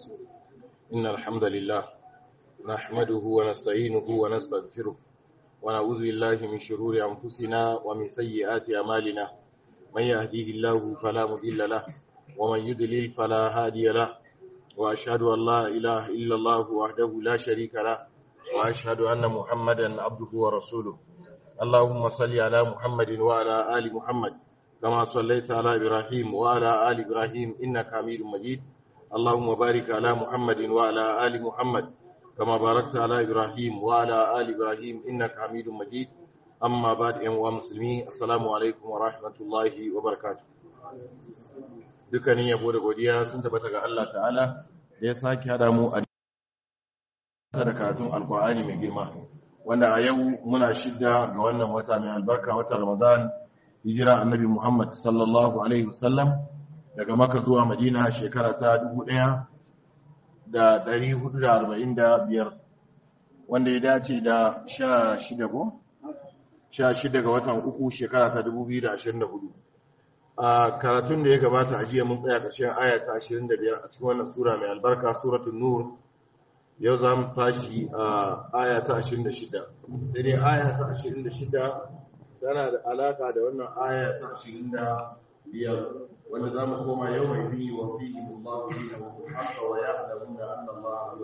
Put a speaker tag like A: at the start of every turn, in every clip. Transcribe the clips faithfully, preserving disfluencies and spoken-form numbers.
A: إن الحمد لله نحمده ونستعينه ونستغفره ونعوذ بالله من شرور أنفسنا ومن سيئات أعمالنا من يهديه الله فلا مضل له ومن يضلل فلا هادي له وأشهد أن لا إله إلا الله وحده لا شريك له وأشهد أن محمدا عبده ورسوله اللهم صل على محمد وعلى آل محمد كما صليت على إبراهيم وعلى آل إبراهيم إنك حميد مجيد اللهم بارك على محمد وعلى آل محمد كما باركت على إبراهيم وعلى آل إبراهيم إنك حميد مجيد أما بعد أيها المسلمين السلام عليكم ورحمة الله وبركاته dukkanin yabo da godiya sun tabbata ga Allah ta'ala da ya sake hada mu a da karatun alkur'ani mai girma wanda a yau muna shidda ga wannan wata mai albarka wata Ramadan hijira annabi Muhammad sallallahu alaihi wasallam daga Makka zuwa Madina shekara ta dubu ɗaya da ɗari hudu da arba'in da biyar wanda ya dace da sha shida ko sha shida ga watan uku shekara ta dubu biyu da ashirin da hudu. A karatun da ya gabata a jiya mun tsaya ƙarshen aya ta ashirin da biyar a cikin wannan sura mai albarka suratul nur. Yau za mu tashi a aya ta ashirin da shida. Sai dai aya ta ashirin da shida tana da alaka da wannan aya ta ashirin da biyar wanda za mu koma yau mai fi wa fi Allahu dinahu haqqa wa ya'lamuna anna Allaha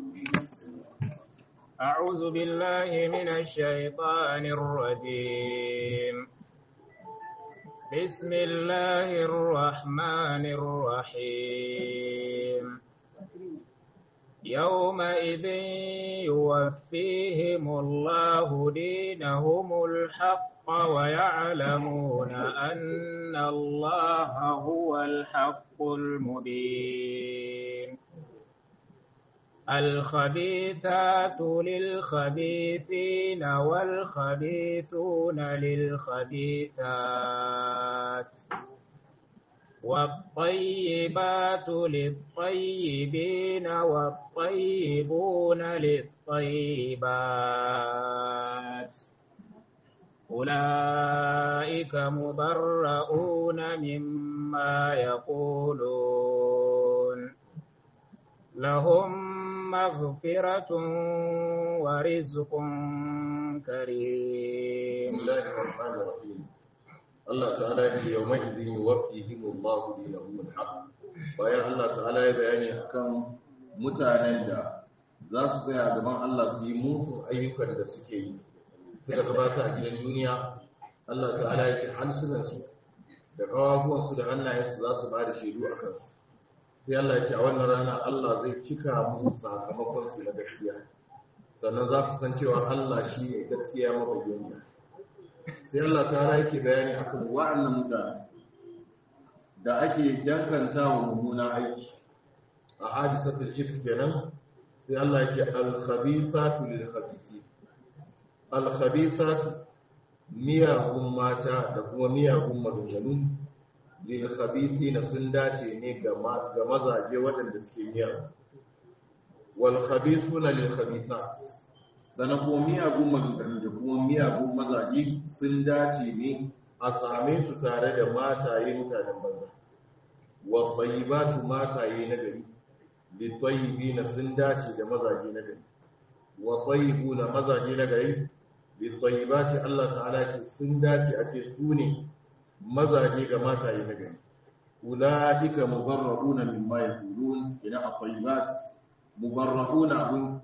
B: أعوذ بالله من الشيطان الرجيم بسم الله الرحمن الرحيم يومئذ يوفيهم الله دينهم الحق ويعلمون أن الله هو الحق المبين الخبيثات للخبيثين والخبيثون للخبيثات والطيبات للطيبين والطيبون للطيبات أولئك مبرؤون مما يقولون لهم مغفرة ورزق كريم.
A: بسم الله الرحمن الرحيم. الله تعالى يومئذ يوفيهم الله دينهم الحق. bayan Allah ta'ala ya bayani akan mutanen da za su tsaya gaban Allah su yi musu ayyukan da suke yi suka gabata a gidan duniya. Allah ta'ala ya ce hansunansu da kawafuwansu da hannayensu za su ba da shaidu a kansu. sai Allah ya ce a wannan rana Allah zai cika musu sakamakon su na gaskiya sannan za su san cewa Allah shi ne gaskiya mabayyana. sai Allah ta yake bayani akan wa'annan mutane da ake danganta wa mummunan aiki a hadisatul ifk kenan. sai Allah ya ce al-khabisatu lil-khabisin. al-khabisatu miyagun mata da kuma miyagun maganganu lil-khabisina sun dace ne ga mazaje waɗanda suke miyagu. wal-khabisuna lil-khabisat sana kuma miyagun maganganu da kuma miyagun mazaje sun dace ne a same su tare da mataye mutanen banza. wa tayyibatu mataye na gari lit-tayyibina sun dace da mazaje na gari. wa tayyibuna mazaje na gari lit-tayyibati Allah ta'ala ce sun dace ake su ne mazaje ga mataye na gari. ulaika mubarrauna mimma yaqulun ila at-tayyibat mubarrauna abun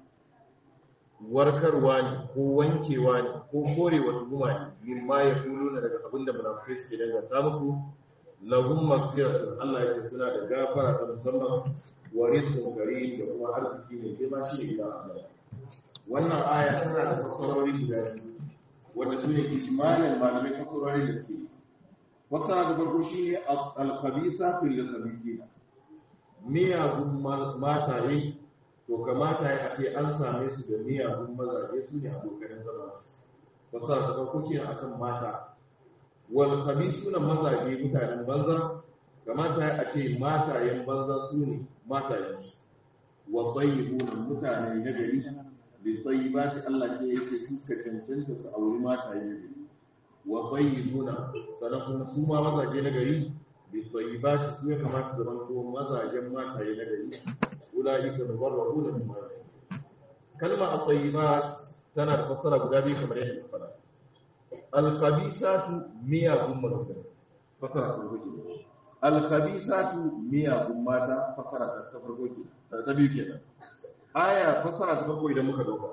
A: warkarwa ne ko wankewa ne ko korewa tuhuma ne mimma yaquluna daga abinda munafikai suke danganta musu. lahum maghfiratun Allah ya ce suna da gafara ta musamman wa rizqun karim da kuma arziki ne ke ma shi ne ila Allah. wannan aya tana da fasarori guda biyu wanda su ne ijmalin malamai fasarori da ke fasara da farko shi ne al-khabisa fil khabisina. miyagun mataye to kamata ya ce an same su da miyagun mazaje su ne abokan zama su. fasara da farko ke akan mata. wal khabisuna mazaje mutanen banza kamata ya ce matayen banza su ne matayen su. wa tayyibuna mutane na gari bi tayyibati Allah ke yake su ka cancanta su auri mataye na gari. wa tayyibuna sanan kuma su ma mazaje na gari bi tayyibati su ya kamata su zama ko mazajen mataye na gari. ulaika mubarra'una mimma yaqulun. Kalma at-tayyibat tana da fassara guda biyu kamar yadda muka faɗa. Al-khabisatu miyagun magana fassara ta farko ke. Al-khabisatu miyagun mata fassara ta farko ke. Ta biyu kenan. Aya fassara ta farko idan muka dauka.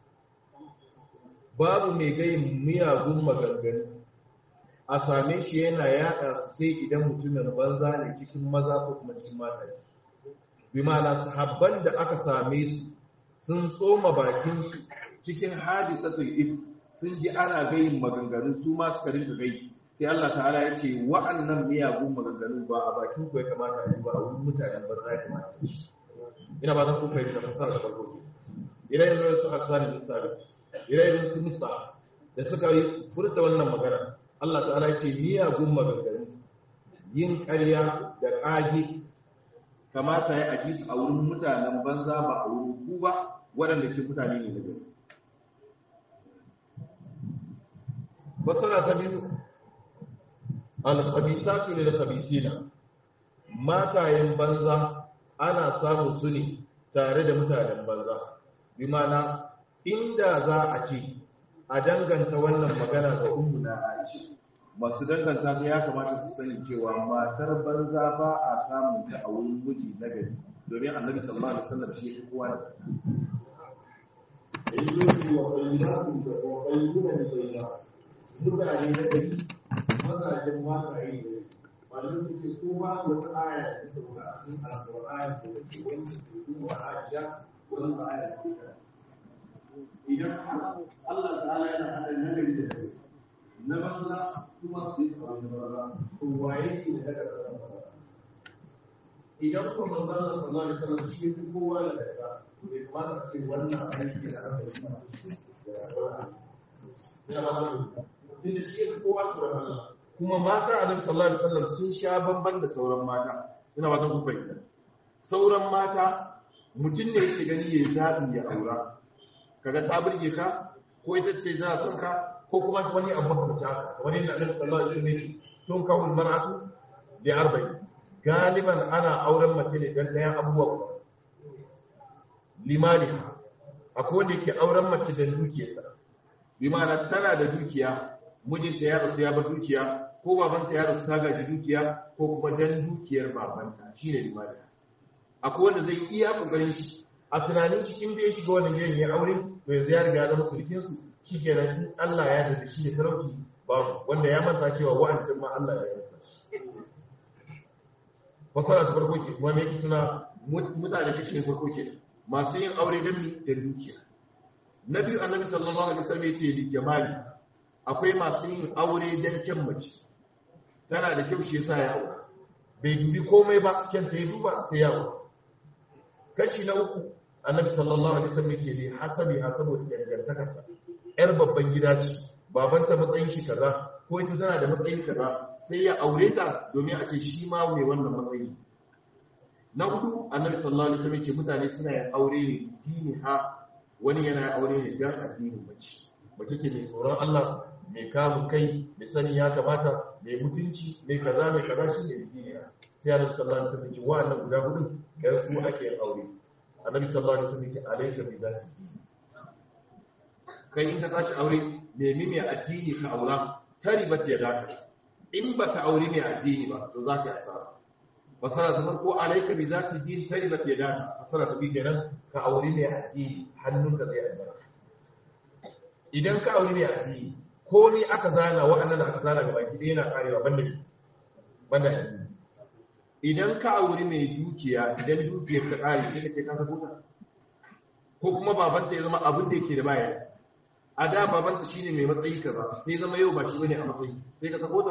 A: Babu mai gayin miyagun maganganu a same shi yana yaɗa su sai idan mutumin banza ne cikin maza ko kuma cikin mata. Bi ma'ana sahabban da aka same su sun tsoma bakinsu cikin hadisatul if sun ji ana gayin maganganu su ma suka rinka gai sai Allah ta'ala ya ce wa'annan miyagun maganganu ba a bakin ku ya kamata a yi ba a wurin mutanen banza ya kamata a yi. Ina ba zan ku fahimta fasara da farko ke. Ire-iren su Hassan bin Sabit, ire-iren su Musa da suka yi furta wannan magana Allah ta'ala ya ce miyagun maganganu yin ƙarya da ƙage kamata ya aji su a wurin mutanen banza ba a wurin ku ba waɗanda ke mutane ne da gari. Fasara ta biyu al-khabisatu lil khabisina matayen banza ana samun su ne tare da mutanen banza bi ma'ana inda za a ce a danganta wannan magana ga ummu na Aisha masu danganta ta ya kamata su sani cewa matar banza ba a samun ta a wurin miji na gari domin annabi sallallahu alaihi wasallam shi ya kowa da ayyuki wa qayyatu wa qayyuna bi qayya mutane na gari mazajen mataye ne malamin su ce ko ba wata aya da ta sauka a cikin alqur'ani da ke wani su wa hajja wannan aya idan Allah ta'ala yana hada nagari da gari na banza kuma su yi tsawon na banza to waye ke da daga tsaron banza idan kuma banza da sallah da kallon shi ne kowa da daga to bai kamata a ce wannan aiki da aka yi ma ya ba da mutum da shi ne kowa tsoron Allah kuma mata a nan sallah da sallah sun sha bamban da sauran mata ina ba ta ku fahimta sauran mata mutum ne yake gani ya yi zaɓi ya aura kaga ta burge ka ko ita ce za son ka ko kuma wani abu makamci haka wani da annabi sallallahu alaihi wasallam ne tun kawo mar'atu da arba'in galiban ana auren mace ne dan ɗayan abubuwa limaniha akwai wanda yake auren mace dan dukiyarsa bi ma'ana tana da dukiya mijinta ya rasu ya bar dukiya ko babanta ya rasu ta gaji dukiya ko kuma dan dukiyar babanta shine limaniha akwai wanda zai iya kokarin shi a tunanin cikin da ya shiga wannan gidan ya aure to yanzu ya riga ya zama sulkin su shikenan in Allah ya yarda shi da talauci babu wanda ya manta cewa wa'antin ma Allah ya yarda fasara ta farko ke kuma me yake suna mutane da shi farko ke masu yin aure dan mi da dukiya na biyu annabi sallallahu alaihi wasallam yace li jamali akwai masu yin aure dan kyan mace tana da kyau shi yasa ya aure bai dubi komai ba kyan ta yi duba sai ya aure kashi na uku annabi sallallahu alaihi wasallam yace li hasabi hasabu dangantakarta yar babban gida ce babanta matsayin shi kaza ko ita tana da matsayin kaza sai ya aure ta domin a ce shi ma mai wannan matsayi na hudu annabi sallallahu alaihi wasallam yace mutane suna yin aure ne dini ha wani yana aure ne dan addinin mace mace ce mai tsoron Allah mai kamun kai mai sani ya kamata mai mutunci mai kaza mai kaza shi ne dini ha sai annabi sallallahu alaihi wasallam yace wa'annan guda hudu kai su ake yin aure annabi sallallahu alaihi wasallam yace alayka bi zati din kai in ka tashi aure nemi mai addini ka aura tari ba ta yada in ba ka aure mai addini ba to za ka yi asara fasara ta farko alayka bi zati din tari ba ta yada fasara ta biyu kenan ka aure mai addini hannunka zai albarka idan ka aure mai addini ko ni aka zana wa'annan aka zana gaba ki dai yana karewa banda banda addini idan ka aure mai dukiya idan dukiyar ta kare sai ka ce ka sabo ta ko kuma babanta ya zama abin da yake da baya a da babanta shine mai matsayi kaza sai zama yau ba shi bane a matsayi sai ka sabo ta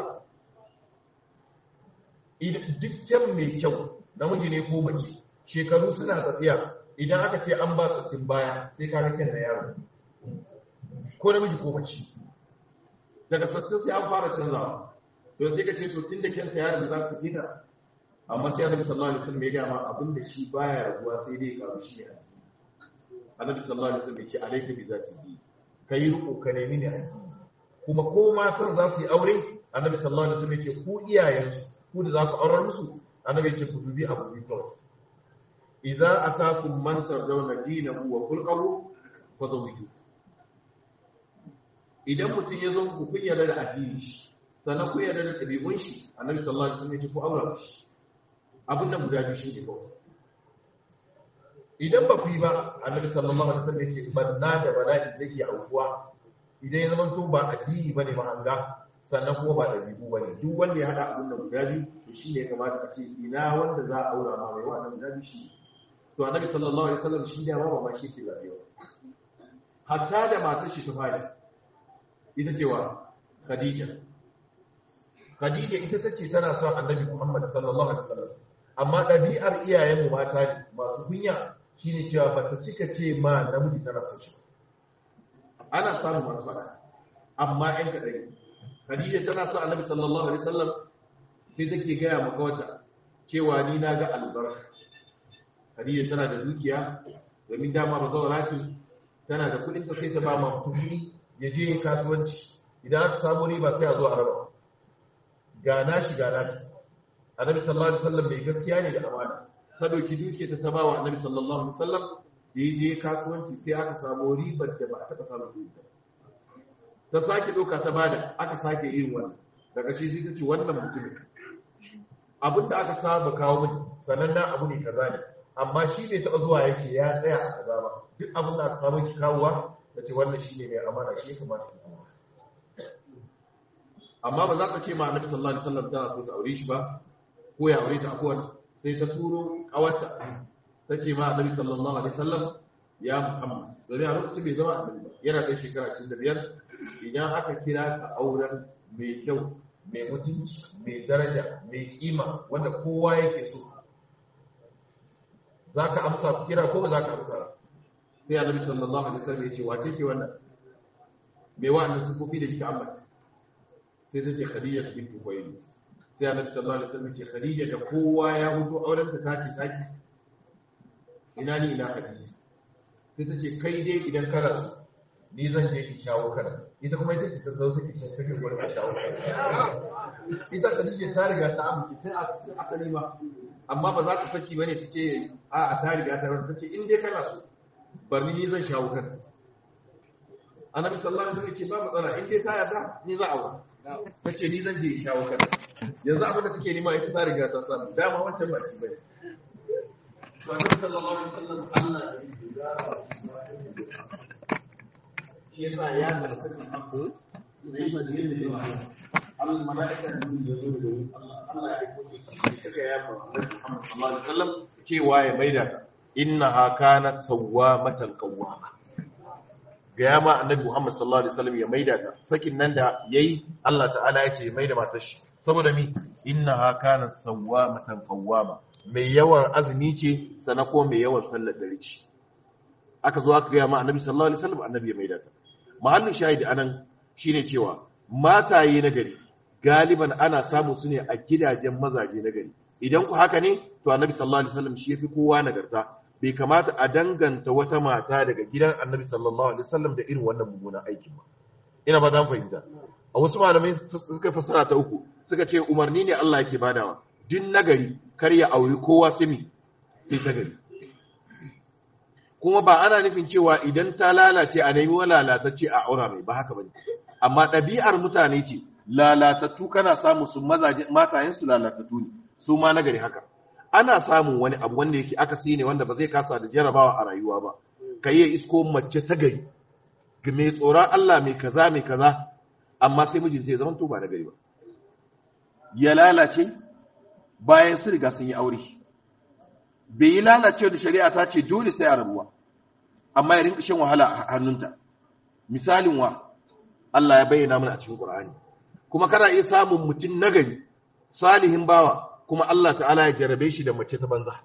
A: idan dukkan mai kyau namiji ne ko mace shekaru suna tafiya idan aka ce an ba su tin baya sai ka rike da yaro ko namiji ko mace daga sassan sai an fara canzawa to sai ka ce to tunda kanta yaro za su fita amma sai annabi sallallahu alaihi wasallam ya ga ma abin da shi baya rabuwa sai dai kawo shi ne annabi sallallahu alaihi wasallam ya ce alayka bi zati din kai ruku ka nemi ne addini kuma ko ma san za su yi aure annabi sallallahu alaihi wasallam ya ce ku iyayen ku da za ku aurar musu annabi ya ce ku dubi abu bi kawai idza atakum man tardawna dinahu wa khulquhu fazawiju. Idan mutum ya zo ku kun yarda da addini shi sannan ku yarda da ɗabi'un shi, annabi sallallahu alaihi wasallam ya ce ku aura shi. Abin nan guda biyu shi ne kawai. Idan ba ku yi ba, annabi sallallahu alaihi wasallam ya ce banna da bala'i zai iya aukuwa idan ya zama to ba addini bane mahanga sannan kuma ba ɗabi'u bane. Duk wanda ya hada abin nan guda biyu to shi ne ya kamata a ce ina wanda za a aura ma mai wannan guda biyu shi. To annabi sallallahu alaihi wasallam shi da ba ba shi ke zabewa. Hatta da matar shi ta fara ita cewa Khadija. Khadija ita tace tana son Annabi Muhammad sallallahu alaihi wasallam. Amma dabi'ar iyayen mu mata ne masu kunya shine cewa bata cika ce ma namiji tana son shi. Ana samu masu fada. Amma ɗan kadai. Khadija tana son Annabi sallallahu alaihi wasallam sai take gaya maka wata cewa ni na ga albarka. Khadija tana da dukiya domin dama bazawara ce, tana da kudin ta sai ta ba ma kuɗi ya je kasuwanci. Idan aka samu riba sai a zo a raba. Gana shi gana shi. Annabi sallallahu alaihi wasallam mai gaskiya ne da amana. Ta dauki duke ta ta bawa Annabi sallallahu alaihi wasallam da ya je kasuwanci sai aka samu ribar da ba a taɓa samun riba. Ta sake ɗauka ta bada aka sake yin wannan. Daga shi sai ta ce wannan mutumin abinda aka saba kawo mini sanannen abu ne kaza ne, amma shi bai taɓa zuwa yake ya tsaya a kaza ba. Duk abin da aka samu ki kawowa da ce wannan shi ne mai amana, shi ya kamata ki kawo. Amma ba za ka ce ma Annabi sallallahu alaihi wasallam tana so ta aure shi ba ko ya aure ta akwai, sai ta turo kawarta ta ce ma Annabi sallallahu alaihi wasallam ya Muhammad, domin a lokacin bai zama annabi ba, yana da shekara ashirin da biyar. Idan aka kira ka auren mai kyau, mai mutunci, mai daraja, mai kima wanda kowa yake so, za ka amsa kira ko ba za ka amsa? Sai Annabi sallallahu alaihi wasallam ya ce wace ce wannan mai wa'annan sifofi da kika ambata? Sai ta ce Khadija bint Khuwaylid. Sai Annabi sallallahu alaihi wasallam ya ce Khadija da kowa ya hudu auren ta tace taki, ina ni ina Khadija? Sai ta ce kai dai idan ka rasu ni zan je ki shawo kana. Ita kuma ita ce ta zo take ce take gurin a shawo kana. Ita Khadija ta riga ta amince tun a asali ma, amma ba za ta saki bane ta ce a a ta riga ta ta ce in dai kana so bari ni zan shawo kanta. Annabi sallallahu alaihi wasallam ya ce ba matsala, in dai ta yarda ni za a aura. Ta ce ni zan je shawo kanta. Yanzu abin da take nema ita ta riga ta samu, dama wancan ba shi bane. To Annabi sallallahu alaihi wasallam Allah ya yi da shi yasa ya da sanin abu zai ba jin da yawa. Allah malaika da ya zo da Allah ya yi shi kaga ya ba Muhammad sallallahu alaihi wasallam cewa ya maida ta innaha kanat sawwamatan qawwama. Gaya ma Annabi Muhammad sallallahu alaihi wasallam ya maida ta. Sakin nan da yayi Allah ta'ala ya ce ya maida matar shi. Saboda mi innaha kanat sawwamatan qawwama. Mai yawan azumi ce sana ko mai yawan sallar dare ce. Aka zo aka gaya ma Annabi sallallahu alaihi wasallam, Annabi ya maida ta. Mahallin shahidi anan shine cewa mataye na gari galiban ana samu su ne a gidajen mazaje na gari. Idan ku haka ne to Annabi sallallahu alaihi wasallam shi yafi kowa nagarta. Bai kamata a danganta wata mata daga gidan Annabi sallallahu alaihi wasallam da irin wannan mummunan aikin ba. Ina ba zan fahimta. A wasu malamai suka fassara ta uku, suka ce umarni ne Allah yake badawa. Din nagari kar ya auri kowa sai sai ta gari. Kuma ba ana nufin cewa idan ta lalace a nemi lalatacce a aura mai, ba haka bane. Amma ɗabi'ar mutane ce lalatattu kana samu su mazaje matayen su lalatattu ne, su ma nagari haka. Ana samun wani abu wanda yake akasi ne wanda ba zai kasa da jarabawa a rayuwa ba. Ka yi isko mace ta gari, mai tsoron Allah mai kaza mai kaza, amma sai mijinta ya zama to ba na gari ba. Ya lalace bayan su riga sun yi aure. Bai yi lalacewa da shari'a ta ce dole sai a rabuwa, amma ya rinka shan wahala a hannunta. Misalin wa Allah ya bayyana mana a cikin Qur'ani. Kuma kana iya samun mutum nagari, salihin bawa, kuma Allah ta'ala ya jarabe shi da mace ta banza.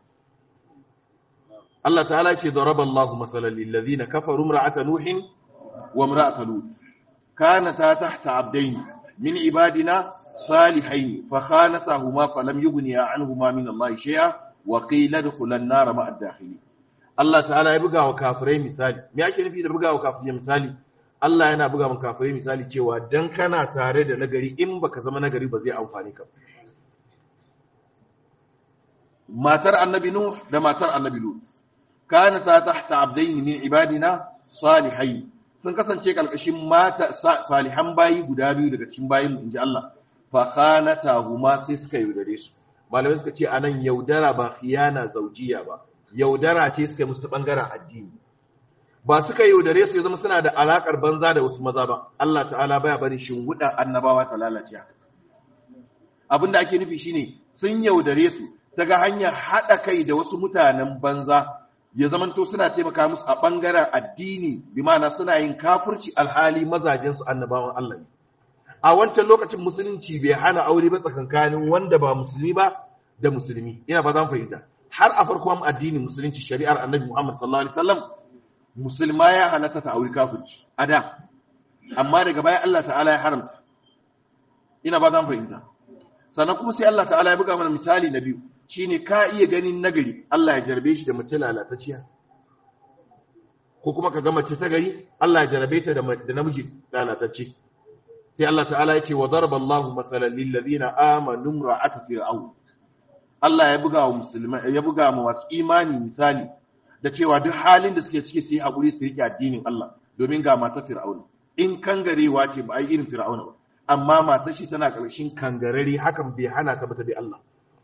A: Allah ta'ala ce daraba Allahu masalan lil ladina kafaru imra'ata nuhin wa imra'ata lut kanata tahta abdayn min ibadina salihayn fa khanatahuma falam yughniya anhuma min Allah shay'a wa qila dkhula an-nar ma'a ad-dakhilin. Allah ta'ala ya buga wa kafirai misali. Me yake nufi da buga wa kafirai misali? Allah yana buga wa kafirai misali cewa dan kana tare da nagari in baka zama nagari ba zai amfani ka. matar annabi Nuh da matar annabi Lut kanata tahta abdayn min ibadina salihai sun kasance kalkashin mata salihan bayi guda biyu daga cikin bayin mu inji Allah fa khanatahuma sai suka yaudare su malamai suka ce anan yaudara ba khiyana zaujiya ba yaudara ce suka musu ta bangaren addini ba suka yaudare su ya zama suna da alakar banza da wasu maza ba Allah ta'ala baya barin shinguda annabawa ta lalace haka abinda ake nufi shine sun yaudare su ta ga hanyar haɗa kai da wasu mutanen banza ya zamanto suna taimaka musu a ɓangaren addini bi ma'ana suna yin kafirci alhali mazajensu annabawan Allah ne a wancan lokacin musulunci bai hana aure ba tsakankanin wanda ba musulmi ba da musulmi ina ba zan fahimta har a farkon addinin musulunci shari'ar annabi Muhammad sallallahu alaihi wasallam musulma ya halatta ta aure kafirci a da amma daga baya Allah ta'ala ya haramta ina ba zan fahimta sannan kuma sai Allah ta'ala ya buga mana misali na biyu shine ka iya ganin nagari Allah ya jarbe shi da mace lalatacciya ko kuma ka ga mace ta gari Allah ya jarbe ta da namiji lalatacce sai Allah ta'ala ya ce wa daraba Allahu masalan lil ladina amanu imra'at fir'aun Allah ya buga wa musulmai ya buga wa wasu imani misali da cewa duk halin da suke ciki su yi hakuri su rike addinin Allah domin ga matar fir'aun in kangarewa ce ba ai irin fir'aun ba amma matar shi tana ƙarshen kangarare hakan bai hana ta bata bi Allah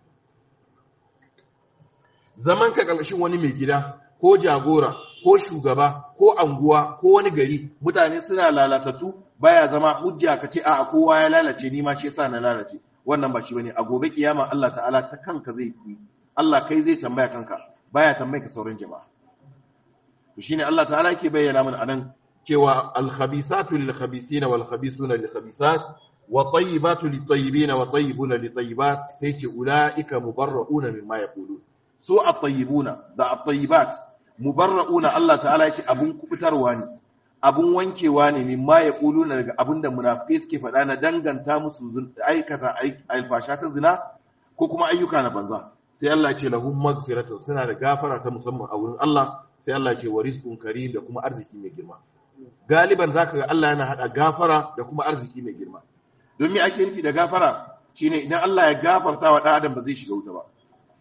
A: zaman ka ƙarshen wani mai gida ko jagora ko shugaba ko anguwa ko wani gari mutane suna lalatattu baya zama hujja ka ce a'a kowa ya lalace ni ma shi yasa na lalace wannan ba shi bane a gobe kiyama Allah ta'ala ta kanka zai yi Allah kai zai tambaya kanka baya tambaya ka sauran jama'a to shine Allah ta'ala yake bayyana mana anan cewa al-khabisatu lil-khabisina wal-khabisuna lil-khabisat wa tayyibatu lit-tayyibina wa tayyibuna lit-tayyibat sai ce ulaika mubarra'una mimma yaqulun su at-tayyibuna da at-tayyibat mubarra'una Allah ta'ala yace abun kubutarwa ne abun wankewa ne mimma yaquluna daga abinda munafikai suke faɗa na danganta musu aikata alfasha ta zina ko kuma ayyuka na banza sai Allah ya ce lahum maghfiratun suna da gafara ta musamman a wurin Allah sai Allah ya ce wa rizqun karim da kuma arziki mai girma galiban zaka ga Allah yana hada gafara da kuma arziki mai girma don me ake nufi da gafara shine idan Allah ya gafarta wa dan adam ba zai shiga wuta ba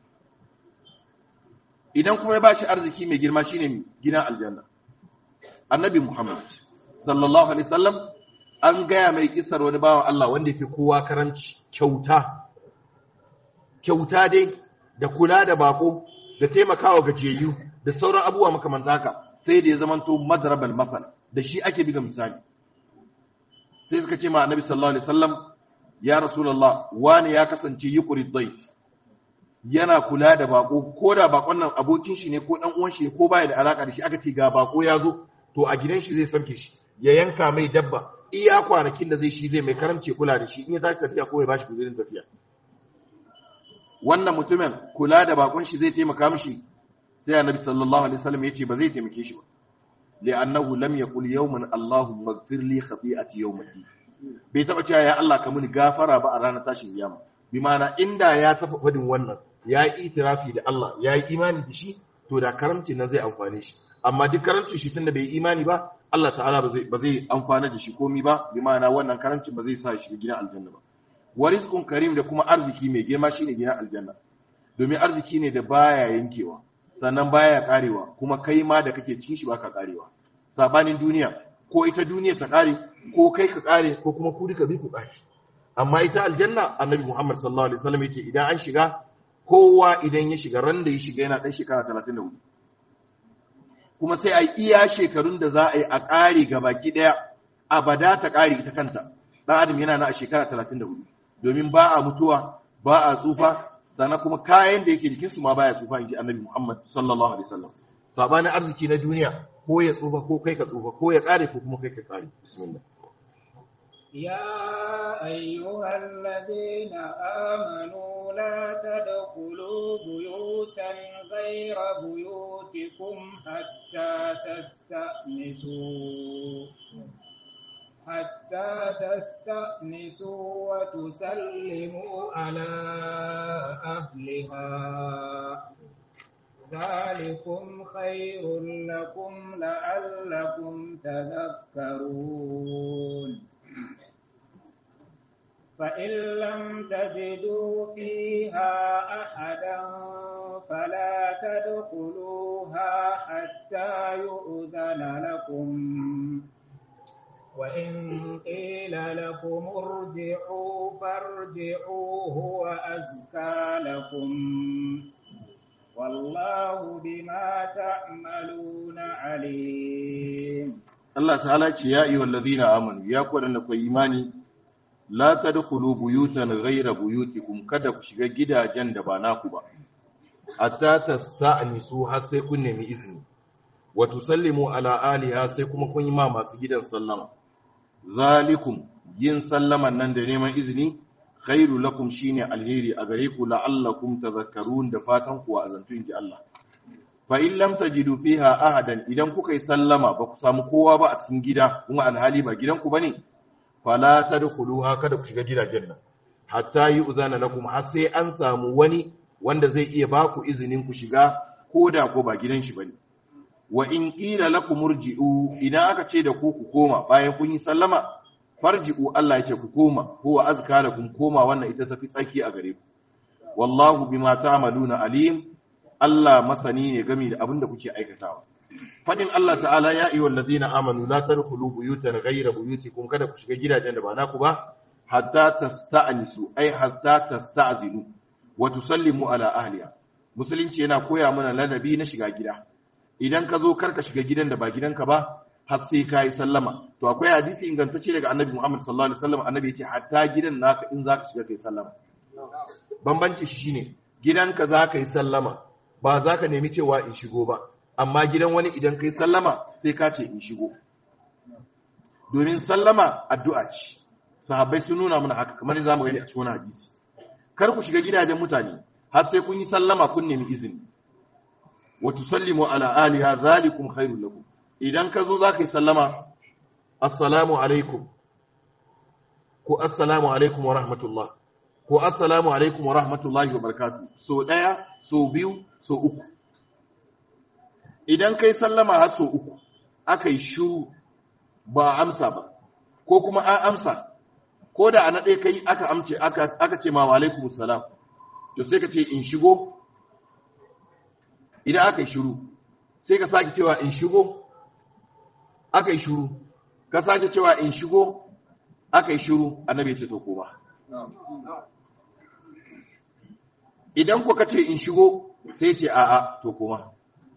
A: idan kuma ya bashi arziki mai girma shine gidan aljanna annabi Muhammad sallallahu alaihi wasallam an gaya mai kisar wani bawan Allah wanda yake kowa karanci kyauta kyauta dai da kula da bako da taimakawa gajiyayyu da sauran abubuwa makamanta haka sai da ya zamanto madrabal masal da shi ake biga misali sai suka ce ma annabi sallallahu alaihi wasallam ya rasulullah wani ya kasance yuqri dhayf yana kula da bako ko da bakon nan abokin shi ne ko dan uwan shi ko baya da alaka da shi aka ce ga bako ya zo to a gidan shi zai sarke shi ya yanka mai dabba iya kwanakin da zai shi zai mai karamce kula da shi in ya tashi tafiya ko ya bashi guzurin tafiya wannan mutumin kula da bakon shi zai taimaka mishi sai annabi sallallahu alaihi wasallam yace ba zai taimake shi ba li'annahu lam yaqul yawman allahumma ighfir li khati'ati yawmiddin bai taba cewa ya Allah ka muni gafara ba a ranar tashin kiyama bi ma'ana inda ya tafa fadin wannan ya yi itirafi da Allah ya yi imani da shi to da karamci nan zai amfane shi amma duk karamci shi tunda bai yi imani ba Allah ta'ala ba zai ba zai amfana da shi komai ba bi ma'ana wannan karamci ba zai sa shi gidan aljanna ba wa rizqun karim da kuma arziki mai girma shine gidan aljanna domin arziki ne da baya yankewa sannan baya karewa kuma kai ma da kake cikin shi baka karewa sabanin duniya ko ita duniya ta kare ko kai ka kare ko kuma ku duka bi ku kare amma ita aljanna annabi Muhammad sallallahu alaihi wasallam yace idan an shiga kowa idan ya shiga ran da ya shiga yana dan shekara talatin da hudu kuma sai a iya shekarun da za a yi a kare gabaki daya abada ta kare ita kanta dan adam yana na a shekara talatin da hudu domin ba a mutuwa ba a tsufa sannan kuma kayan da yake jikinsu ma baya tsufa inji annabi Muhammad sallallahu alaihi wasallam sabanin arziki na duniya ko ya tsufa ko kai ka tsufa ko ya kare ko kuma kai ka kare bismillah
B: يا أيها الذين آمنوا لا تدخلوا بيوتا غير بيوتكم حتى تستأنسوا حتى تستأنسوا وتسلموا على أهلها ذلكم خير لكم لعلكم تذكرون فإن لم تجدوا فيها أحدا فلا تدخلوها حتى يؤذن لكم وإن قيل لكم ارجعوا فارجعوا هو أزكى لكم والله بما تعملون عليم.
A: Allah ta'ala ce ya ayyuhal ladina amanu ya ku da ku imani la tadkhulu buyutan ghayra buyutikum kada ku shiga gidajen da ba naku ba hatta tasta'nisu har sai kun nemi izini wa tusallimu ala aliha sai kuma kun yi ma masu gidan sallama zalikum yin sallaman nan da neman izini khairu lakum shine alheri a gare ku la'allakum tadhakkarun da fatan ku azantu inji Allah fa in lam tajidu fiha ahadan idan kuka yi sallama ba ku samu kowa ba a cikin gida kuma alhali ba gidan ku bane fala tadkhuluha kada ku shiga gidajen nan hatta yu'zana lakum har sai an samu wani wanda zai iya ba ku izinin ku shiga koda ko ba gidan shi bane wa in qila lakum murji'u idan aka ce da ku ku koma bayan kun yi sallama farji'u Allah yace ku koma huwa azka lakum koma wannan ita tafi tsaki a gare ku wallahu bima ta'maluna alim Allah masani ne game da abin da kuke aikatawa fadin Allah ta'ala ya ayyuhal ladina amanu la tadkhulu buyutan ghayra buyutikum kada ku shiga gidajen da ba naku ba hatta tasta'nisu ay hatta tasta'zinu wa tusallimu ala ahliha musulunci yana koya mana ladabi na shiga gida idan ka zo karka shiga gidan da ba gidanka ba har sai ka yi sallama to akwai hadisi ingantacce daga annabi Muhammad sallallahu alaihi wasallam annabi yace hatta gidan naka in zaka shiga kai sallama bambanci shi shine gidanka zaka yi sallama ba zaka nemi cewa in shigo ba amma gidan wani idan kai sallama sai ka ce in shigo domin sallama addu'a ce sahabbai sun nuna mana haka kamar zamu gani a cikin wannan hadisi kar ku shiga gidajen mutane har sai kun yi sallama kun nemi izini wa tusallimu ala aliha zalikum khairul lakum idan ka zo zaka yi sallama assalamu alaikum ko assalamu alaikum wa rahmatullah ko assalamu alaikum wa rahmatullahi wa barakatuh so daya so biyu so uku idan kai sallama har so uku aka yi shiru ba amsa ba ko kuma an amsa ko da ana ɗaya kai aka amce aka aka ce ma wa alaikumus salam to sai ka ce in shigo idan aka yi shiru sai ka sake cewa in shigo aka yi shiru ka sake cewa in shigo aka yi shiru annabi ce to koma idan ku kace in shigo sai ce a'a to koma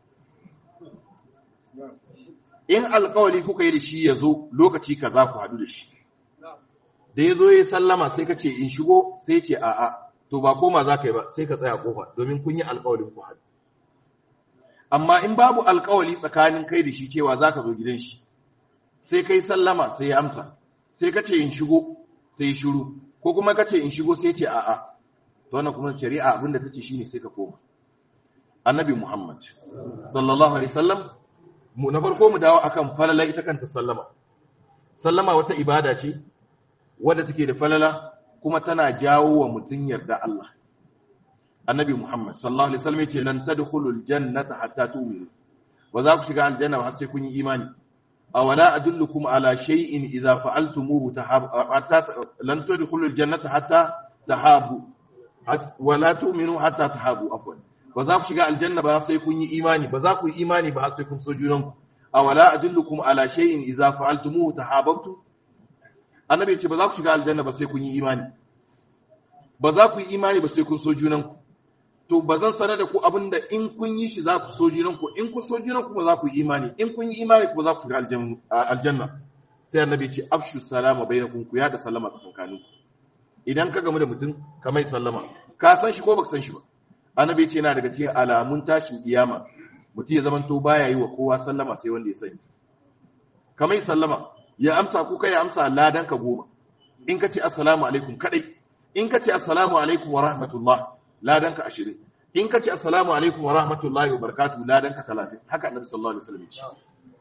A: in alƙawari kuka yi da shi ya zo lokaci kaza ku haɗu da shi da ya zo ya sallama sai ka ce in shigo sai ce a'a to ba koma za ka yi ba sai ka tsaya kofa domin kun yi alƙawarin ku haɗu amma in babu alƙawari tsakanin kai da shi cewa za ka zo gidan shi sai kai sallama sai ya amsa sai ka ce in shigo sai shiru ko kuma ka ce in shigo sai ce a'a to wannan kuma shari'a abinda ta ce shine sai ka koma annabi Muhammad sallallahu alaihi wasallam mu na farko mu dawo akan falala ita kanta sallama sallama wata ibada ce wadda take da falala kuma tana jawo wa mutun yarda Allah annabi Muhammad sallallahu alaihi wasallam yace lan tadkhulul jannata hatta tu'minu wa za ku shiga aljanna har sai kun yi imani awala adullukum ala shay'in idza fa'altumuhu tahabu lan tadkhulul jannata hatta tahabu wa la tu'minu hatta tahabu afwan ba za ku shiga aljanna ba sai kun yi imani ba za ku yi imani ba sai kun so junanku awala adullukum ala shay'in idza fa'altumuhu tahabbtu annabi ce ba za ku shiga aljanna ba sai kun yi imani ba za ku yi imani ba sai kun so junanku to ba zan sanar da ku abinda in kun yi shi za ku so junanku in kun so junanku ba za ku yi imani in kun yi imani ba za ku shiga aljanna sai annabi ce afshu salama bainakum ku ya da sallama tsakankaninku idan ka gamu da mutum ka mai sallama ka san shi ko baka san shi ba annabi ce yana daga cikin alamun tashin kiyama mutum ya zamanto baya yi wa kowa sallama sai wanda ya sani ka mai sallama ya amsa ko kai ya amsa ladan ka goma in ka ce assalamu alaikum kadai in ka ce assalamu alaikum wa rahmatullah ladan ka ashirin in ka ce assalamu alaikum wa rahmatullahi wa barakatuh ladan ka talatin haka annabi sallallahu alaihi wasallam ya ce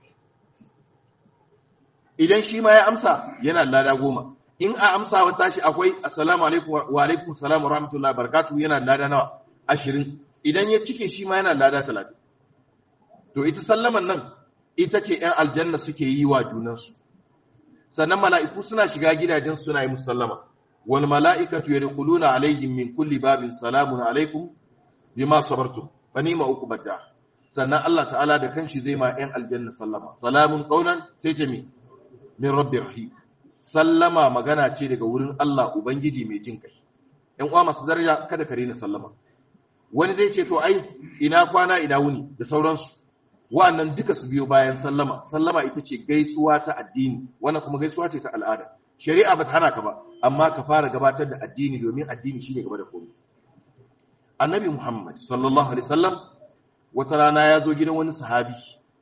A: idan shi ma ya amsa yana lada goma in a amsa wa tashi akwai assalamu alaikum wa alaikum assalam wa rahmatullahi wa barakatuh yana lada nawa ashirin idan ya cike shi ma yana lada talatin to ita sallaman nan ita ce ‘yan aljanna suke yi wa junansu sannan mala'iku suna shiga gidajen suna yi musallama wal mala'ikatu yadkhuluna alaihim min kulli babin salamun alaikum
C: bima sabartum fa ni'ma uqbad dar sannan Allah ta'ala da kanshi zai ma ‘yan aljanna sallama, salamun ƙaunan sai ce mi, min rabbi rahim, sallama magana ce daga wurin Allah Ubangiji mai jin kai. ‘Yan uwa masu daraja kada ka rena sallama. Wani zai ce, to ai, ina kwana ina wuni da sauransu, wa'annan duka su biyo bayan sallama, sallama ita ce gaisuwa ta addini, wannan kuma gaisuwa ce ta al'ada. Shari'a ba ta hana ka ba, amma ka fara gabatar da addini domin addini shine gaba da komai. Annabi Muhammad sallallahu alaihi wasallam wata rana ya zo gidan wani sahabi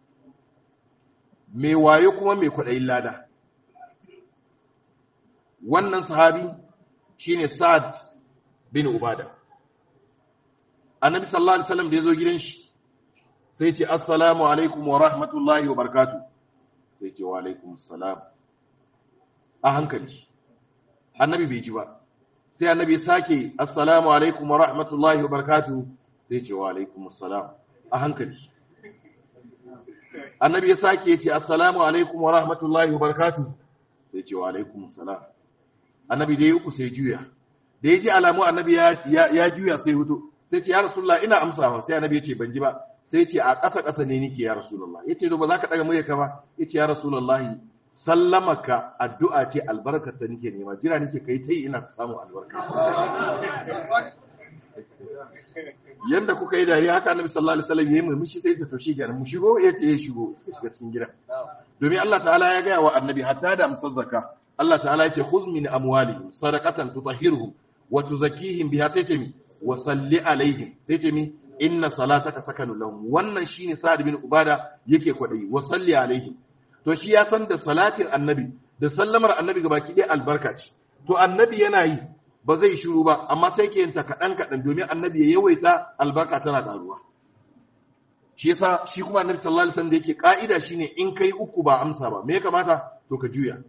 C: mai wayo kuma mai kwaɗayin lada. Wannan sahabi shine Sa'ad bin Ubada. Annabi sallallahu alaihi wasallam da ya zo gidan shi sai ce assalamu alaikum wa rahmatullahi wa barakatuh, sai ce wa alaikum assalam. A hankali annabi bai ji ba, sai annabi ya sake assalamu alaikum wa rahmatullahi wa barakatuh, sai ce wa alaikum assalam. A hankali annabi ya sake ya ce assalamu alaikum wa rahmatullahi wa barakatuh, sai ce wa alaikum assalam. Annabi da ya uku sai juya, da ya ji alamu annabi ya juya sai hutu, sai ce ya rasulullah ina amsawa, sai annabi ya ce ban ji ba, sai ce a ƙasa ƙasa ne nike ya rasulullah. Ya ce ba za ka ɗaga muryarka ba, ya ce ya rasulullah sallamaka addu'a ce albarkar ta nike nema, jira nike kai ta yi ina samun albarka. Yanda kuka yi dariya haka annabi sallallahu alaihi wasallam yayi murmushi sai ta toshi ga mu shigo yace ya shigo suka shiga cikin gida. Domin Allah ta'ala ya gaya wa annabi hatta da amsar zakka, Allah ta'ala ya ce khudh min amwalihim sadaqatan tutahhiruhum wa tuzakkihim biha sai ce mi wa salli alaihim sai ce mi inna salataka sakanun lahum. Wannan shine Sa'ad bin Ubada yake kwadayi wa salli alaihim. To shi ya san da salatin annabi da sallamar annabi gabaki ɗaya albarka ce. To annabi yana yi ba zai shiru ba, amma sai ke yinta kaɗan-kaɗan domin annabi ya yawaita albarka tana ƙaruwa. Shi yasa shi kuma annabi sallallahu alaihi wasallam da yake ƙa'ida shine in kai uku ba amsa ba, me ya kamata to ka juya.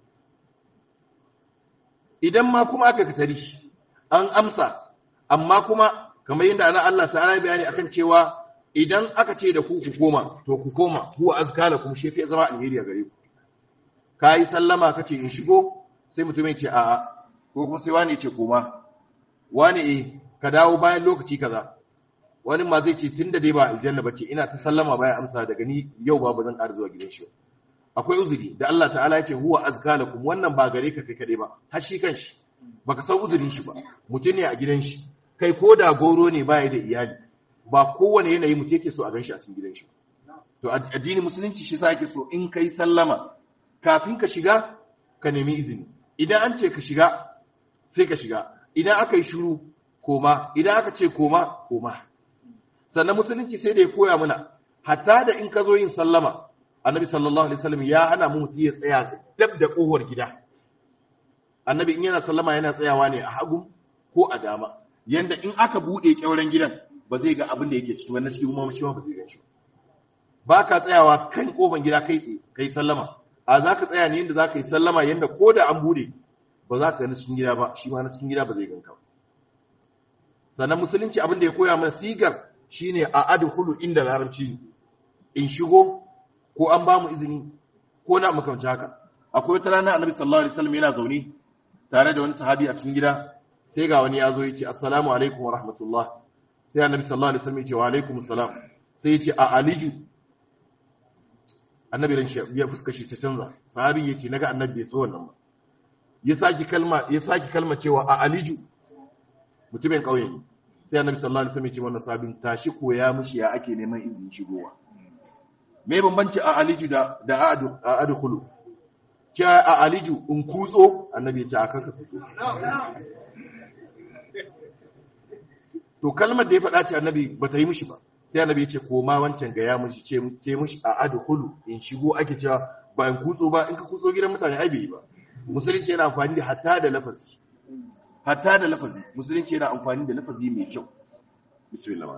C: Idan ma kuma aka katari an amsa, amma kuma kamar yadda ana Allah ta'ala bayani akan cewa idan aka ce da ku ku koma, to ku koma, huwa azka lakum, shi fi zama alheri a gare ku. Kai sallama kace in shigo, sai mutum ya ce a'a, ko kuma sai wani ce koma, wani eh ka dawo bayan lokaci kaza. Wani ma zai ce tunda dai ba aljanna bace ina ta sallama bayan amsa daga ni yau ba bazan ƙara zuwa gidan shi. Akwai uzuri da Allah ta'ala ya ce huwa azka lakum, wannan ba gare ka kai kadai ba, har shi kanshi baka san uzurin shi ba, mutum ne a gidan shi, kai ko da goro ne baya da iyali, ba kowane yanayi mutum yake so a gan shi a cikin gidan shi. To addini musulunci shi sa yake so in kai sallama kafin ka shiga ka nemi izini. Idan an ce ka shiga sai ka shiga, idan aka yi shiru koma, idan aka ce koma koma. Sannan musulunci sai da ya koya mana hatta da in ka zo yin sallama, annabi sallallahu alaihi wasallam ya hana mu mutum ya tsaya dab da kohar gida. Annabi in yana sallama yana tsayawa ne a hagu ko a dama, yanda in aka bude kyauren gidan ba zai ga abin da yake ciki, wannan ciki kuma shi ba zai gan shi ba. Ka tsayawa kan kofar gida kai tsaye kai sallama, a za ka tsaya ne yanda za ka yi sallama yanda ko da an bude ba za ka gani cikin gida ba, shi ma na cikin gida ba zai ganka ba. Sannan musulunci abin da ya koya mana sigar shine a adkhulu inda larabci, in shigo ko an ba mu izini ko na makamci haka. Akwai wata rana annabi sallallahu alaihi wasallam yana zaune tare da wani sahabi a cikin gida, sai ga wani ya zo ya ce assalamu alaikum wa rahmatullah. Sai annabi sallallahu alaihi wasallam ya ce wa alaikum assalam. Sai ya ce a aliju. Annabi ran shi ya fuskar shi ta canza. Sahabi ya ce naga annabi bai so wannan ba. Ya saki kalma ya saki kalma cewa a aliju. Mutumin kauye ne. Sai annabi sallallahu alaihi wasallam ya ce wannan sahabin tashi koya mishi ya ake neman izinin shigowa. Me bambanci a aliju da da a adkhulu? Ce a aliju in kutso, annabi ya ce a kanka kutso. To kalmar da ya faɗa ce annabi ba ta yi mishi ba, sai annabi ya ce koma wancan ga ya mishi ce mishi a adkhulu, in shigo ake cewa ba in kutso ba, in ka kutso gidan mutane ai bai ba. Musulunci yana amfani da hatta da lafazi, hatta da lafazi, musulunci yana amfani da lafazi mai kyau. Bismillah.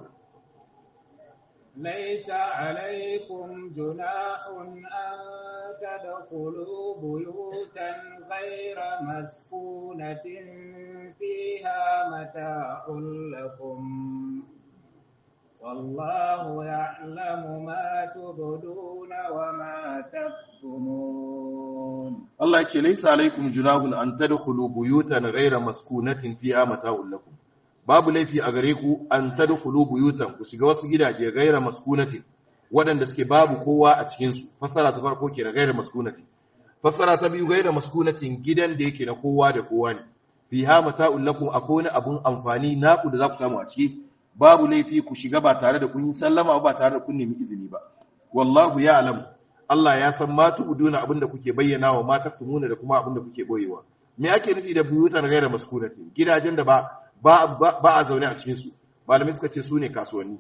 B: ليس عليكم جناح أن تدخلوا بيوتا غير مسكونة فيها متاع لكم والله يعلم ما تبدون وما تكتمون.
C: الله يقول ليس عليكم جناح أن تدخلوا بيوتا غير مسكونة فيها متاع لكم. babu laifi a gare ku an tadkhulu buyutan ku shiga wasu gidaje gaira maskunatin waɗanda suke babu kowa a cikin su fasara ta farko kenan gaira maskunatin fasara ta biyu gaira maskunatin gidan da yake na kowa da kowa ne fiha mata'un lakum akwai wani abun amfani naku da za ku samu a ciki babu laifi ku shiga ba tare da kun yi sallama ba tare da kun nemi izini ba wallahu ya'lam Allah ya san ma tubuduna abin da kuke bayyana wa ma taktumuna da kuma abin da kuke boyewa me ake nufi da buyutan gaira maskunatin gidajen da ba ba ba a zaune a cikin su malamai suka ce su ne kasuwanni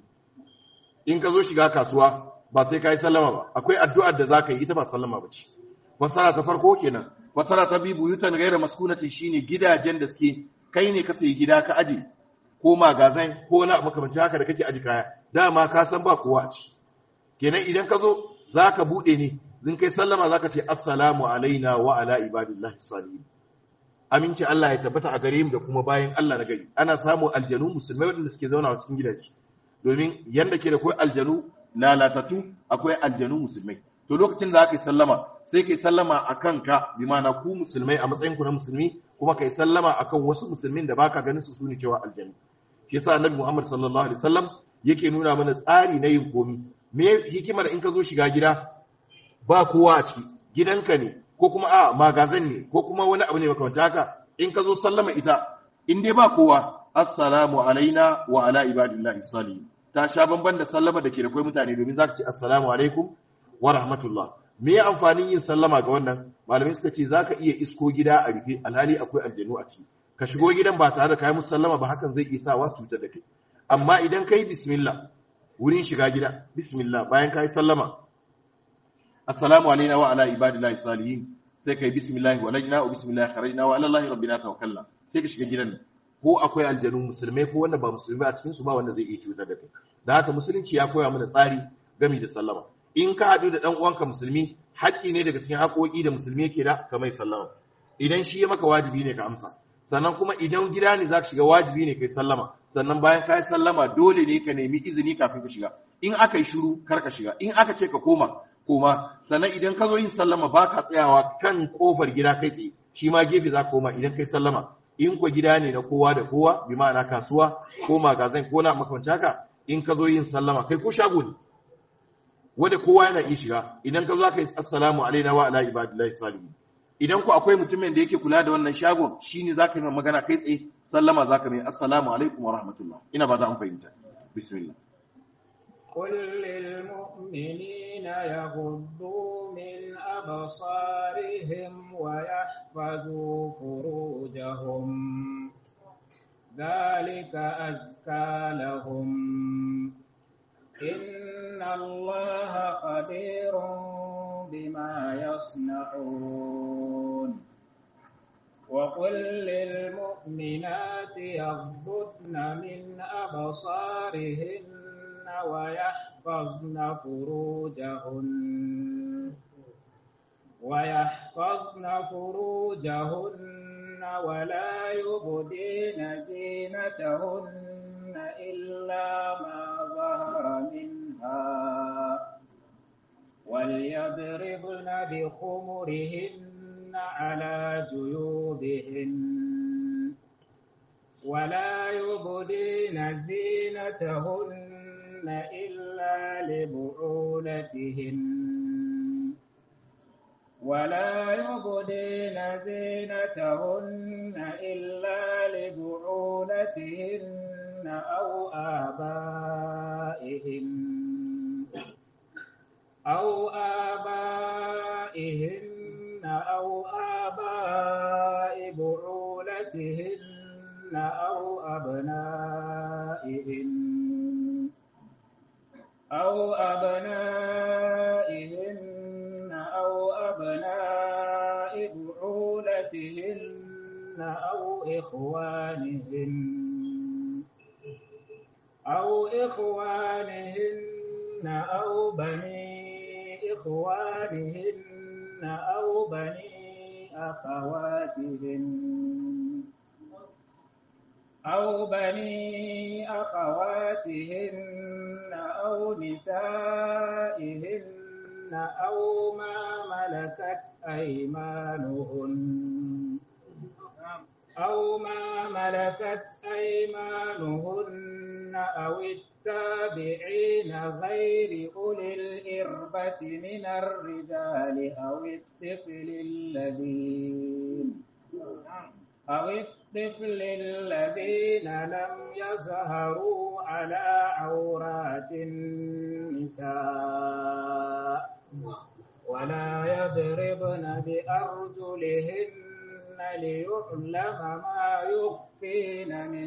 C: in ka zo shiga kasuwa ba sai ka yi sallama ba akwai addu'ar da za ka yi ita ba sallama ba ce fasara ta farko kenan fasara ta biyu buyutan gaira maskunatin shine gidajen da suke kai ne ka sayi gida ka aje ko magazin ko na makamancin haka da kake aji kaya dama ka san ba kowa a ci kenan idan ka zo zaka bude ne zin kai sallama zaka ce assalamu alaina wa ala ibadillahi salihin aminci Allah ya tabbata a gare mu da kuma bayan Allah na gari ana samu aljanu musulmai wanda suke zauna a cikin gidaje domin yanda ke da akwai aljanu lalatatu akwai aljanu musulmai to lokacin da aka yi sallama sai kai sallama akan ka bi ma'ana ku musulmai a matsayin ku na musulmi kuma kai sallama akan wasu musulmin da baka ganin su sune cewa aljanu shi yasa annabi Muhammad sallallahu alaihi wasallam yake nuna mana tsari na yin komi me hikimar in ka zo shiga gida ba kowa a ciki gidanka ne ko kuma a magazin ne ko kuma wani abu ne makamanta haka in ka zo sallama ita in dai ba kowa assalamu alaina wa ala ibadillahi salihin ta sha bamban da sallama da ke da kai mutane domin zaka ce assalamu alaikum wa rahmatullah me ya amfanin yin sallama ga wannan malamai suka ce zaka iya isko gida a rufe alhali akwai aljanu a ciki ka shigo gidan ba tare da kai musu sallama ba hakan zai isa wa cutar da kai amma idan kai bismillah wurin shiga gida bismillah bayan kai sallama assalamu alaina wa ala ibadillahi salihin sai kai bismillah wa lajna wa bismillah kharajna wa ala allahi rabbina tawakkalna sai ka shiga gidan ko akwai aljanu musulmai ko wanda ba musulmai a cikin su ba wanda zai iya cutar da kai da haka musulunci ya koya mana tsari gami da sallama in ka haɗu da ɗan uwanka musulmi haƙƙi ne daga cikin haƙoƙi da musulmi yake da ka mai sallama idan shi ya maka wajibi ne ka amsa sannan kuma idan gida ne za ka shiga wajibi ne kai sallama sannan bayan ka yi sallama dole ne ka nemi izini kafin ka shiga in aka yi shiru kar ka shiga in aka ce ka koma koma sannan idan ka zo yin sallama ba ka tsayawa kan kofar gida kai tsaye shi ma gefe za ka koma idan kai sallama in ko gida ne na kowa da kowa bi ma'ana kasuwa ko magazin ko na makamancin haka in ka zo yin sallama kai ko shago ne wanda kowa yana iya shiga idan ka zo ka yi assalamu alaina wa ala ibadillahi salihin idan ku akwai mutumin da yake kula da wannan shagon shine zaka yi magana kai tsaye sallama zaka mai assalamu alaikum wa rahmatullah ina ba da an fahimta bismillah
B: قل للمؤمنين يغضوا من أبصارهم ويحفظوا فروجهم ذلك أزكى لهم إن الله خبير بما يصنعون وقل للمؤمنات يغضضن من أبصارهن ويحفظن فروجهن ويحفظن فروجهن ولا يبدين زينتهن إلا ما ظهر منها وليضربن بخمرهن على جيوبهن ولا يبدين زينتهن إلا لبعولتهن ولا يبدين زينتهن إلا لبعولتهن أو آبائهن أو آبائهن أو آباء بعولتهن أو أبنائهن أو أبنائهن أو أبناء بعولتهن أو إخوانهن أو إخوانهن أو بني إخوانهن أو بني أخواتهن أو بني أخواتهن أو نسائهن أو ما ملكت أيمانهن أو ما ملكت أيمانهن أو التابعين غير أولي الإربة من الرجال أو الطفل الذين أو الطفل الذين لم يظهروا على عورات النساء ولا يضربن بأرجلهن ليعلم ما يخفين من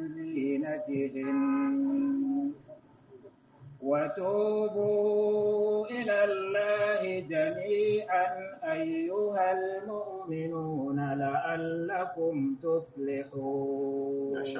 B: زينتهن وتوبوا إلى الله جميعا أيها المؤمنون لعلكم تفلحون.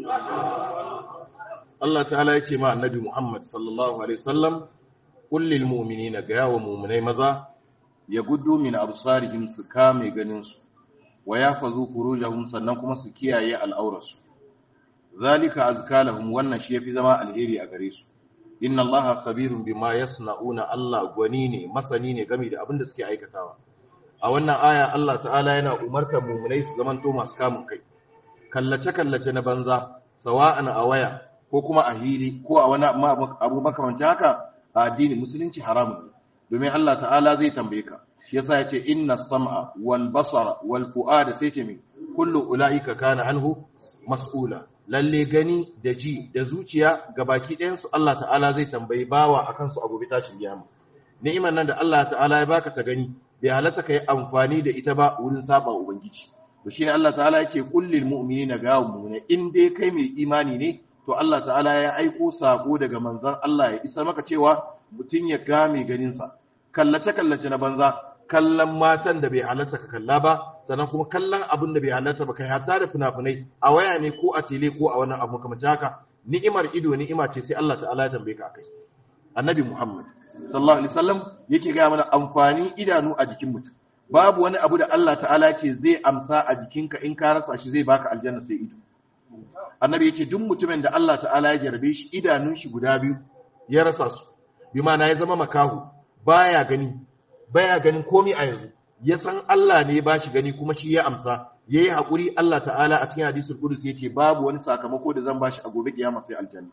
C: Allah ta'ala ya ce ma annabi Muhammad sallallahu alaihi wasallam kullil mu'minina ga yawa mu'minai maza ya gudu min absarihim su kame ganin su wa yafazu furujahum sannan kuma su kiyaye al'aurarsu zalika azkalahum wannan shi yafi zama alheri a gare su inna allaha khabirun bima yasna'una Allah gwani ne masani ne game da abin da suke aikatawa a wannan aya Allah ta'ala yana umartar mu'minai su zamanto masu kamun kai kallace kallace na banza sawa'an a waya ko kuma a hili ko a wani abu makamancin haka a addini musulunci haramun ne domin Allah ta'ala zai tambaye ka shi yasa yace inna sam'a wal basara wal fu'ada sai ce min kullu ulaika kana anhu mas'ula lalle gani da ji da zuciya gabaki ɗayan su Allah ta'ala zai tambayi bawa akan su a gobe tashin kiyama ni'imar nan da Allah ta'ala ya baka ta gani bai halatta kai amfani da ita ba wurin saba ubangiji to shine Allah ta'ala yace kullil mu'minina ga mu'mina in dai kai mai imani ne to Allah ta'ala ya aiko sako daga manzon Allah ya isar maka cewa mutun ya game ganin sa kallace kallace na banza kallon matan da bai halatta ka kalla ba sannan kuma kallon abin da bai halatta ba kai hatta da funafunai a waya ne ko a tele ko a wani abu kamar haka ni'imar ido ni'ima ce sai Allah ta'ala ya tambaye ka akai annabi Muhammad sallallahu alaihi wasallam yake ga mana amfani idanu a jikin mutum babu wani abu da Allah ta'ala ce zai amsa a jikinka in ka rasa shi zai baka aljanna sai ido annabi yace duk mutumin da Allah ta'ala ya jarbe shi idanun shi guda biyu ya rasa su bi ma'ana ya zama makahu baya gani baya ganin komai a yanzu ya san Allah ne ba shi gani kuma shi ya amsa yayi hakuri Allah ta'ala a cikin hadisul qudsi yace babu wani sakamako da zan bashi a gobe kiyama sai aljanna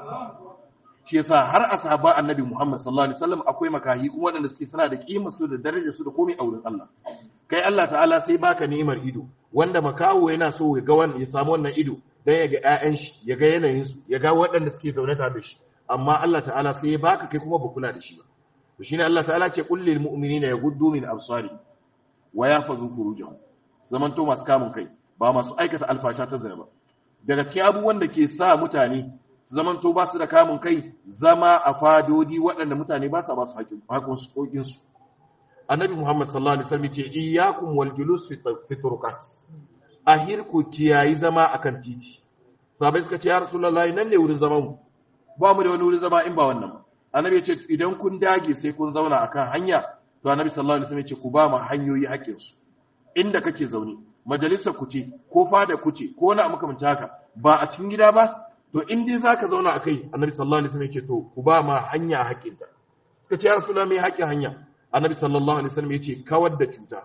C: shi yasa har ashaban annabi Muhammad sallallahu alaihi wasallam akwai makahi kuma wanda suke suna da kimar su da darajar su da komai a wurin Allah kai Allah ta'ala sai baka ni'imar ido wanda makaho yana so ya ga wannan ya samu wannan ido dan ya ga ƴaƴan shi ya ga yanayin su ya ga waɗanda suke zaune tare da shi amma Allah ta'ala sai ya baka kai kuma ba kula da shi ba to shine Allah ta'ala ce qul lil mu'minina yaghuddu min absari wa yafazu furujahum zaman to masu kamun kai ba masu aikata alfasha ta zina ba daga cikin abubuwan da ke sa mutane su zaman to ba su da kamun kai zama a fadodi waɗanda mutane ba sa ba su haƙoƙin su annabi Muhammad sallallahu alaihi wasallam ce iyyakum wal julus fi turuqat ahir ku kiyayi zama akan titi sahabbai suka ce ya rasulullahi nan ne wurin zaman mu ba mu da wani wurin zama in ba wannan ba annabi ya ce idan kun dage sai kun zauna akan hanya to annabi sallallahu alaihi wasallam ya ce ku ba mu hanyoyi haƙƙin su inda kake zaune majalisar ku ce ko fada ku ce ko wani abu kamar haka ba a cikin gida ba to in dai zaka zauna akai annabi sallallahu alaihi wasallam ya ce to ku ba mu hanya haƙƙinta suka ce ya rasulullahi mai haƙƙin hanya annabi sallallahu alaihi wasallam ya ce kawar da cuta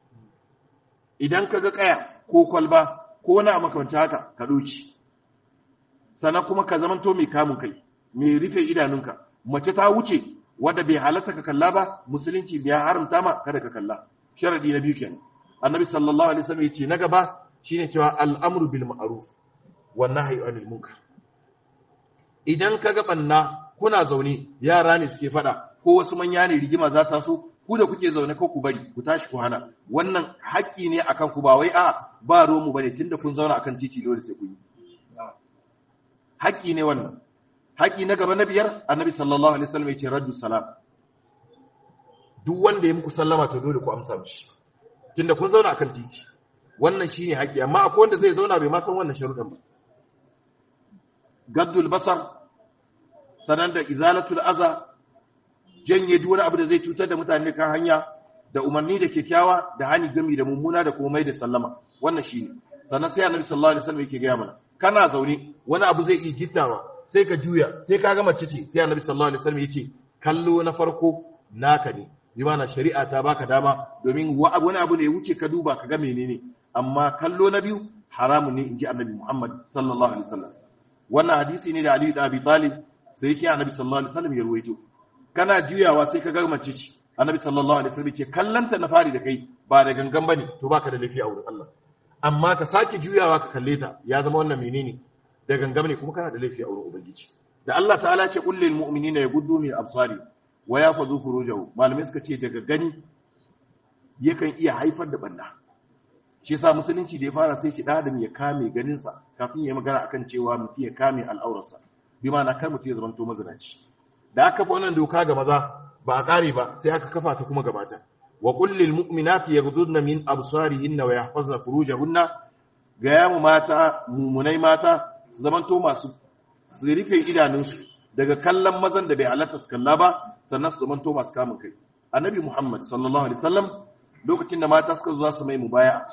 C: idan kaga kaya ko kwalba ko wani abu kamar haka ka doki sannan kuma ka zamanto mai kamun kai mai rufe idanunka mace ta wuce wadda bai halatta ka kalla ba musulunci bai haramta ma kada ka kalla sharadi na biyu kenan annabi sallallahu alaihi wasallam yace na gaba shine cewa al'amru bil ma'ruf wan nahyi anil munkar idan kaga banna kuna zaune yara ne suke fada ko wasu manya ne rigima za ta so ku da kuke zaune ko ku bari ku tashi ku hana wannan haƙƙi ne akan ku ba wai a ba romu bane tunda kun zauna akan titi dole sai ku yi haƙƙi ne wannan haƙi na gaba na biyar annabi sallallahu alaihi wasallam yace raddu salam duk wanda ya muku sallama to dole ku amsa mishi tunda kun zauna akan titi wannan shine haƙi amma akwai wanda zai zauna bai ma san wannan sharuɗan ba gaddul basar sanan da izalatul aza janye duk wani abu da zai cutar da mutane kan hanya da umarni da kyakkyawa da hani gami da mummuna da kuma mai da sallama wannan shine sannan sai annabi sallallahu alaihi wasallam yake ga mana kana zaune wani abu zai iya gittawa sai ka juya sai ka ga mace ce sai annabi sallallahu alaihi wasallam yace kallo na farko naka ne bi mana shari'a ta baka dama domin wani abu ne ya wuce ka duba ka ga menene amma kallo na biyu haramun ne inji annabi Muhammad sallallahu alaihi wasallam. Wannan hadisi ne da Ali da Abi Talib sai yake annabi sallallahu alaihi wasallam ya ruwaito. Kana juyawa sai ka ga mace ce, annabi sallallahu alaihi wasallam ce kallanta na fari da kai ba da gangan bane, to baka da lafiya a wurin Allah. Amma ka sake juyawa ka kalle ta ya zama wannan menene da gangan ne, kuma kana da lafiya a wurin ubangiji. Da Allah ta'ala ce qul lil mu'minina yaghuddu min absari wa yafazu furujahu, malamai suka ce daga gani yakan iya haifar da banda. Shi yasa musulunci da ya fara sai shi da adam ya kame ganinsa kafin ya yi magana akan cewa mutum ya kame al'aurarsa, bi ma'ana kar mutum ya zamanto mazinaci. Da aka kafa wannan doka ga maza ba a kare ba sai aka kafa ta kuma gabata. Wa qul lil mu'minati yaghuddna min absarihinna wa yahfazna furujahunna, ga yamu mata mumunai mata su zamanto masu su rufe idanunsu daga kallon mazan da bai halatta su kalla ba, sannan su zamanto masu kamun kai. Annabi Muhammad sallallahu alaihi wasallam lokacin da mata suka zo za su mai mubaya'a,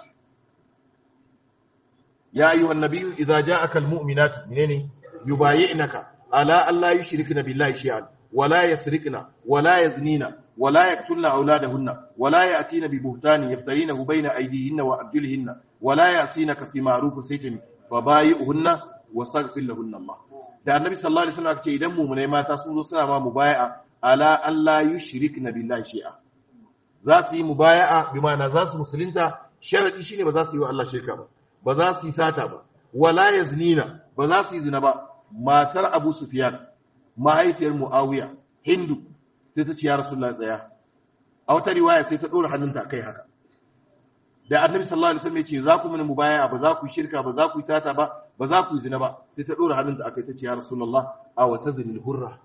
C: ya ayyuhan nabiyyu idza ja'aka almu'minatu minni yubayyi'naka ala alla yushrikna billahi shay'an wa la yasrikna wa la yaznina wa la yaqtulna awladahunna wa la ya'tina bi buhtanin yaftarinahu bayna aydihinna wa arjulihinna wa la ya'sinaka fi ma'ruf saytin fabayi'uhunna wastaghfir lahunna Allah. Da annabi sallallahu alaihi wasallam ce idan mu'minai mata sun zo suna ma mubaya'a ala alla yushrikna billahi shay'an, za su yi mubaya'a bi ma'ana za su musulunta, sharadi shine ba za su yi wa Allah shirka ba, ba za su yi sata ba, wala yaznina, ba za su yi zina ba. Matar Abu Sufyan, mahaifiyar Muawiya, Hindu, sai ta ce ya Rasulullah tsaya. A wata riwaya sai ta dora hannunta kai haka. Da Annabi sallallahu alaihi wasallam ya ce za ku mini mubaya'a, ba za ku yi shirka ba, za ku yi sata ba, ba za ku yi zina ba, sai ta dora hannunta akai ta ce ya Rasulullah a wata zinil hurra.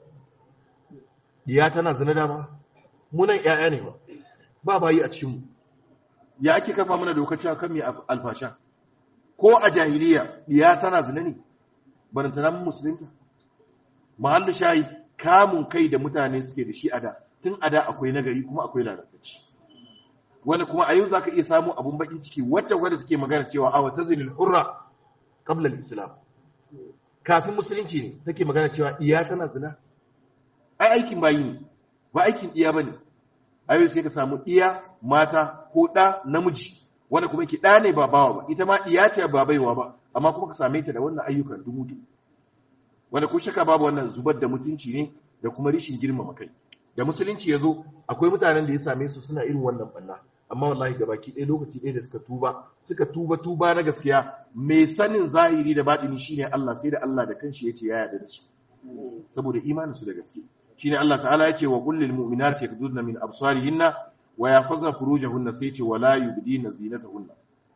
C: Ya tana zina da ba? Munan ƴaƴa ne ba. Ba bayi a cikin mu. Ya ake kafa mana dokar cewa kan mai alfasha? Ko a jahiliya ya tana zina ne, barantana musulunta. Mahallu shayi kamun kai da mutane suke da shi a da, tun a da akwai nagari kuma akwai lalatacci. Wani kuma a yau za ka iya samu abun bakin ciki wacce wadda take magana cewa a wata zinin hurra qabla islam. Kafin musulunci ne take magana cewa iya tana zina. Ai aikin bayi ne, ba aikin iya bane. A yau sai ka samu iya mata ko ɗa namiji, wanda kuma ki ɗa ne ba bawa ba, ita ma iya ce ba baiwa ba, amma kuma ka same ta da wannan ayyukan dumudu, wanda ko shaka babu wannan zubar da mutunci ne da kuma rishin girmama kai. Da musulunci ya zo akwai mutanen da ya same su suna irin wannan banna, amma wallahi gabaki ɗaya lokaci ɗaya da suka tuba suka tuba tuba na gaskiya, mai sanin zahiri da batini shine Allah, sai da Allah da kanshi ya ce ya yarda da su saboda imanin su da gaske. Shine Allah ta'ala ya ce wa qul lil mu'minati yakhdudna min absarihinna wa yahfazna furujahunna, sai ce wala yubdina zinatahunna,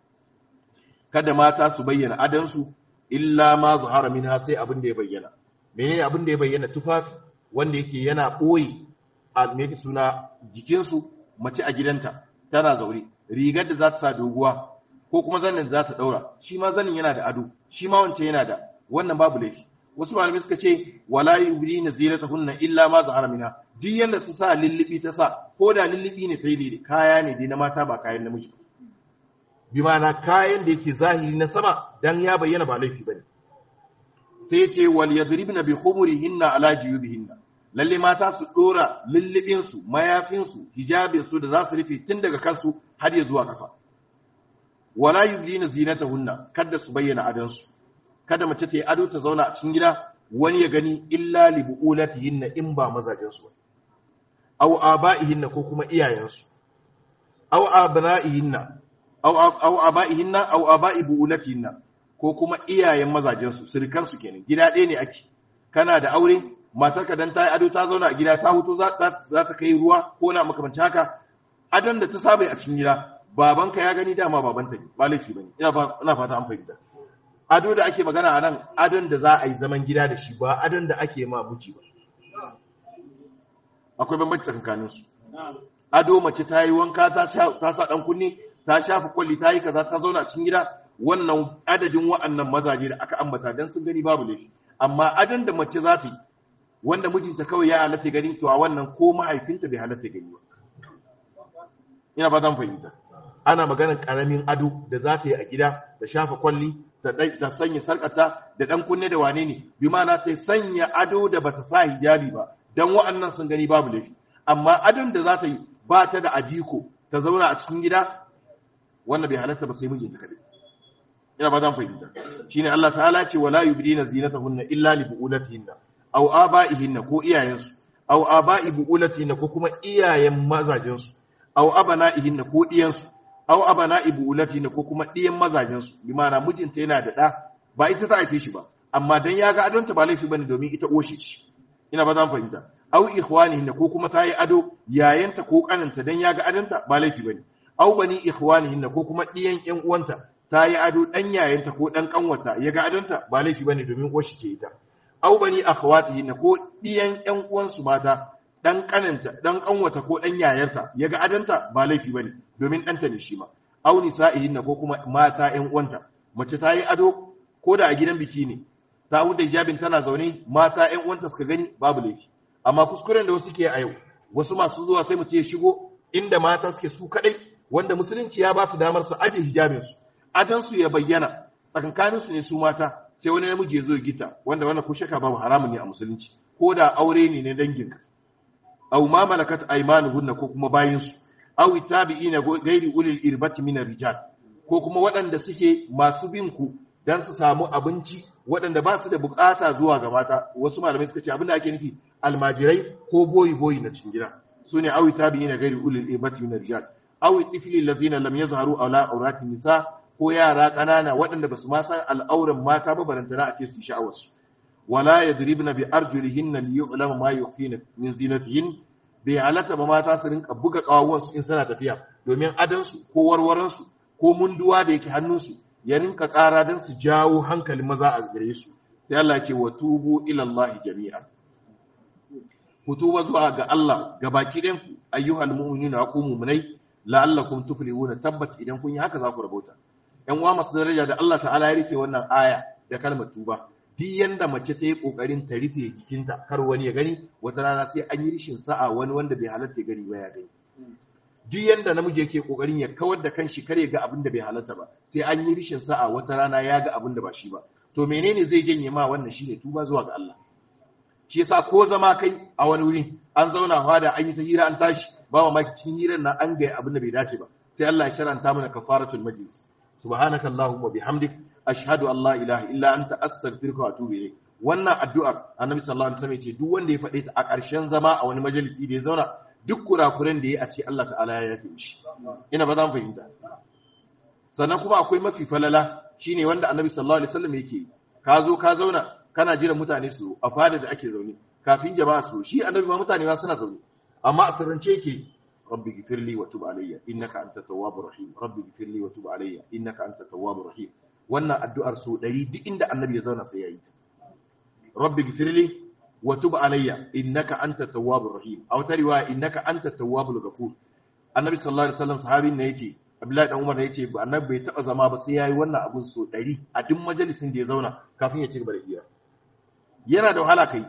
C: kada mata su bayyana adansu illa ma zahara minha, sai abin da ya bayyana. Menene abin da ya bayyana? Tufafi wanda yake yana boye a me yake suna jikinsu. Mace a gidanta tana zaure, rigar da za ta sa doguwa ko kuma zanin da za ta daura, shi ma zanin yana da ado, shi ma wancan yana da, wannan babu laifi. Wasu malamai suka ce wala yubdina zinatahunna illa ma zahara minha, duk yanda ta sa lullubi ta sa, ko da lullubi ne ta yi ne, kaya ne dai na mata ba kayan namiji ba, bi ma'ana kayan da yake zahiri na sama dan ya bayyana ba laifi bane. Sai ce wal yadribna bi khumurihinna ala jiyubihinna, lalle mata su dora lullubin su, mayafin su, hijabin su da za su rufe tun daga kansu har ya zuwa kasa. Wala yubdina zinatahunna, kada su bayyana adansu, kada mace ta yi ado ta zauna a cikin gida wani ya gani illa li bu'ulatihinna, in ba mazajen su ba, aw aba'ihinna ko kuma iyayensu, aw abna'ihinna aw aw aba'ihinna aw aba'i bu'ulatihinna, ko kuma iyayen mazajen su, sirkan su kenan. Gida ɗaya ne ake, kana da aure, matarka dan ta yi ado ta zauna a gida ta huto za ta kai ruwa ko na makamanci haka, adon da ta saba a cikin gida babanka ya gani, dama babanta ne, ba laifi bane. Ina fata an fahimta. Ado da ake magana a nan, adon da za a yi zaman gida da shi, ba adon da ake ma miji ba. Akwai bambanci tsakanin su. Ado mace ta yi wanka ta sa dan kunni, ta shafa kwalli, ta yi kaza, ta zauna a cikin gida, wannan adadin wa'annan mazaje da aka ambata dan sun gani babu laifi. Amma adon da mace za ta yi wanda mijinta kawai ya halatta gani, to a wannan ko mahaifinta bai halatta gani ba. Ina ba zan fahimta. Ana maganar karamin ado da za ta yi a gida, da shafa kwalli, ta sanya sarkata da dan kunne da wane ne, bi ma'ana ta sanya ado da bata sa hijabi ba, dan wa'annan sun gani babu laifi. Amma adon da za ta yi ba ta da ajiko, ta zauna a cikin gida wannan bai halatta ba sai mijinta kadai ina ba zan fahimta shine Allah ta'ala ce wala yubdina zinatahunna illa li bu'ulatihinna aw aba'ihinna ko iyayensu aw aba'i bu'ulatihinna ko kuma iyayen mazajinsu aw abana'ihinna ko diyansu aw abana'i bu'ulatihinna ko kuma diyan mazajinsu bi ma'ana mijinta yana da da ba ita ta haife shi ba amma dan ya ga adonta ba laifi bane domin ita oshi ce ina ba zan fahimta aw ikhwanihinna ko kuma ta yi ado yayanta ko kananta dan ya ga adonta ba laifi bane aw bani ikhwanihinna ko kuma diyan ƴan uwanta ta yi ado dan yayanta ko dan kanwata ya ga adonta ba laifi bane domin oshi ce ita aw bani akhwatihinna ko diyan ƴan uwansu mata dan kananta dan kanwata ko dan yayarta ya ga adonta ba laifi bane domin danta ne shi ma aw nisa'ihinna ko kuma mata ƴan uwanta mace ta yi ado ko da a gidan biki ne ta huda hijabin tana zaune mata ƴan uwanta suka gani babu laifi amma kuskuren da wasu ke a yau wasu masu zuwa sai mutum ya shigo inda mata suke su kadai wanda musulunci ya ba su damar su aje hijabin su adan su ya bayyana tsakankanin su ne su mata sai wani namiji ya zo ya gita wanda wannan ko shaka babu haramun ne a musulunci ko da aure ne na danginka aw ma malakat aymanuhunna ko kuma bayin su aw tabi'ina gairi ulil irbati min rijal ko kuma waɗanda suke masu bin ku dan su samu abinci waɗanda ba su da bukata zuwa ga mata wasu malamai suka ce abinda ake nufi almajirai ko boyi boyi na cikin gida sune awi tabi'ina gairi ulil ibati min rijal awi tifli allazina lam yazharu ala awrati nisa ko yara kanana waɗanda basu ma san al'auran mata ba barantana a ce su sha'awar su wala yadribna bi arjulihinna li yu'lama ma yukhfina min zinatihin bi alata ba mata su rinka buga kawuwan su in suna tafiya domin adan su ko warwaran su ko munduwa da yake hannun su ya rinka ƙara don su jawo hankalin maza a gare su sai Allah ce wa tubu ila Allah jami'a ku tuba zuwa ga Allah gabaki ɗayan ku ayyuhal mu'minuna ku mu'minai la'allakum tuflihuna tabbat idan kun yi haka za ku rabauta ƴan uwa masu daraja da Allah ta'ala ya rufe wannan aya da kalmar tuba duk yanda mace ta yi kokarin ta rufe jikinta kar wani ya gani wata rana sai an yi rishin sa'a wani wanda bai halatta gani ba ya gani duk yanda namiji yake kokarin ya kawar da kanshi kare ga abin da bai halatta ba sai an yi rishin sa'a wata rana ya ga abin da ba shi ba to menene zai janye ma wannan shine tuba zuwa ga Allah shi yasa ko zama kai a wani wuri an zauna fada an yi ta hira an tashi ba mamaki cikin hirar nan an ga abin da bai dace ba sai Allah ya sharanta mana kafaratul majlis subhanakallahumma wa bihamdik ashhadu an la ilaha illa anta astaghfiruka wa atubu ilayk wannan addu'ar annabi sallallahu alaihi wasallam ya ce duk wanda ya faɗe ta a ƙarshen zama a wani majalisi da ya zauna duk kurakuren da ya a ce Allah ta'ala ya yafe shi ina ba za mu fahimta sannan kuma akwai mafi falala shine wanda annabi sallallahu alaihi wasallam yake ka zo ka zauna kana jira mutane su a fada da ake zaune kafin jama'a su shi annabi ma mutane ma suna zaune amma a sirrance yake rabbi ghfirli wa tub alayya innaka antat tawwabur rahim rabbi ghfirli wa tub alayya innaka antat tawwabur rahim wannan addu'ar so ɗari duk inda annabi ya zauna sai yayi ta rabbi ghfirli wa tub alayya innaka antat tawwabur rahim aw ta riwaya innaka antat tawwabul ghafur annabi sallallahu alaihi wasallam sahabin ne yace abdullahi dan umar ne yace annabi bai taba zama ba sai yayi wannan abun so ɗari a duk majalisin da ya zauna kafin ya ci gaba da hira yana da wahala kai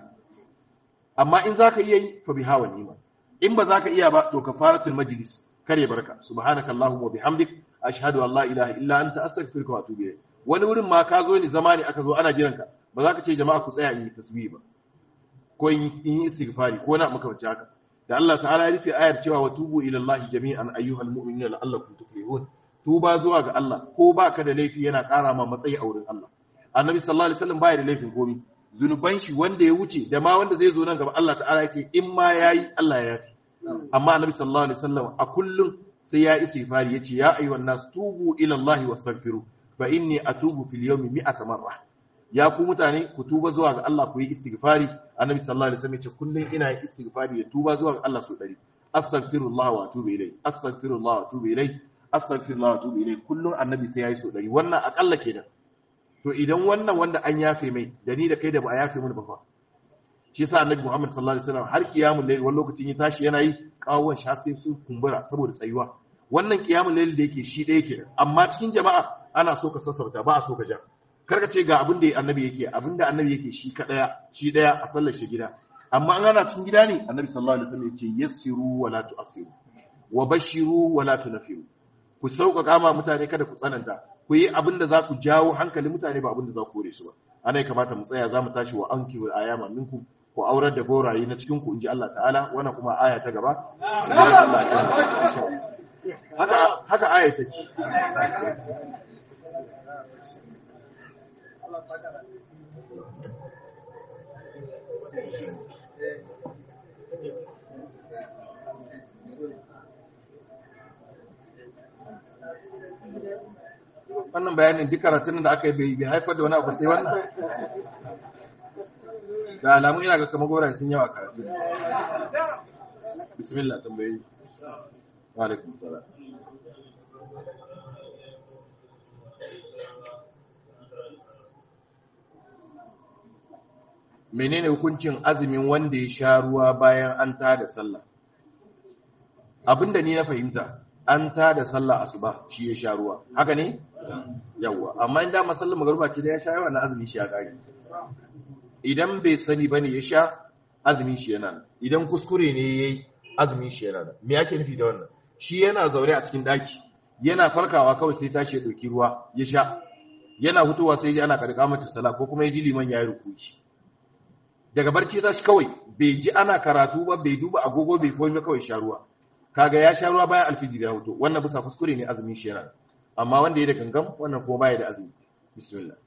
C: amma in zaka iya yi fa biha wa ni'ma in ba zaka iya ba to kafaratul majlis kare barka subhanakallahumma wa bihamdik ashhadu an la ilaha illa anta astaghfiruka wa atubu ilayk wani wurin ma ka zo ne zama ne aka zo ana jiranka ba za ka ce jama'a ku tsaya in yi tasbih ba ko in yi istighfari ko na maka wace haka da Allah ta'ala ya rufe ayar cewa wa tubu ila Allah jami'an ayyuhal mu'minuna la'allakum tuflihun tuba zuwa ga Allah ko baka da laifi yana ƙara ma matsayi a wurin Allah annabi sallallahu alaihi wasallam baya da laifin komai zunuban shi wanda ya wuce da ma wanda zai zo nan gaba Allah ta'ala ya ce in ma yayi Allah ya yafi amma annabi sallallahu alaihi wasallam a kullum sai ya istighfari yace ya ayyuhan nas tubu ila Allah wastaghfiru fa inni atubu fil yawmi mi'ata marra ya ku mutane ku tuba zuwa ga Allah ku yi istighfari annabi sallallahu alaihi wasallam yace kullun ina yin istighfari da tuba zuwa ga Allah su dari astaghfirullah wa atubu ilayhi astaghfirullah wa atubu ilayhi astaghfirullah wa atubu ilayhi kullun annabi sai yayi so dari wannan akalla kenan to idan wannan wanda an yafe mai da ni da kai da ba a yafe mun ba fa shi yasa annabi Muhammad sallallahu alaihi wasallam har kiyamul layl wani lokacin ya tashi yana yi kawon sha sai su kumbura saboda tsayuwa wannan kiyamul layl da yake shi ɗaya kenan amma cikin jama'a ana so ka sassauta ba a so ka ja karka ce ga abin da annabi yake abin da annabi yake shi kadaya shi daya a sallar shi gida amma an ana cikin gida ne annabi sallallahu alaihi wasallam yace yassiru wa la tu'assiru wa bashiru wa la tunfiru ku sauƙaƙa ma mutane kada ku tsananta ku yi abin da za ku jawo hankalin mutane ba abin da za ku kore su ba ana kamata mu tsaya za mu tashi wa anki wa ayama minkum ku aurar da goraye na cikin ku inji Allah ta'ala wannan kuma aya ta gaba haka haka aya take wannan bayanin duk karatun da aka yi bai haifar da wani abu sai wannan da alamun ina ga kamar goraye sun yawa karatu bismillah tambayi wa alaikum salam menene hukuncin azumin wanda ya sha ruwa bayan an tada sallah abinda ni na fahimta an tada sallah asuba shi ya sha ruwa haka ne yawa amma inda masallar magruba ce da ya sha yawa na azumin shi ya kare idan bai sani bane ya sha azumin shi yana idan kuskure ne yayi azumin shi yana me yake nufi da wannan shi yana zaure a cikin daki yana farkawa kawai sai tashi ya dauki ruwa ya sha yana hutuwa sai ji ana karka mata sallah ko kuma ya ji liman yayi rukuci daga barci tashi kawai bai ji ana karatu ba bai duba agogo bai komai kawai sha ruwa kaga ya sha ruwa bayan alfijir ya hutu wannan bisa kuskure ne azumin shi yana amma wanda ya da gangan wannan kuma baya da azumi bismillah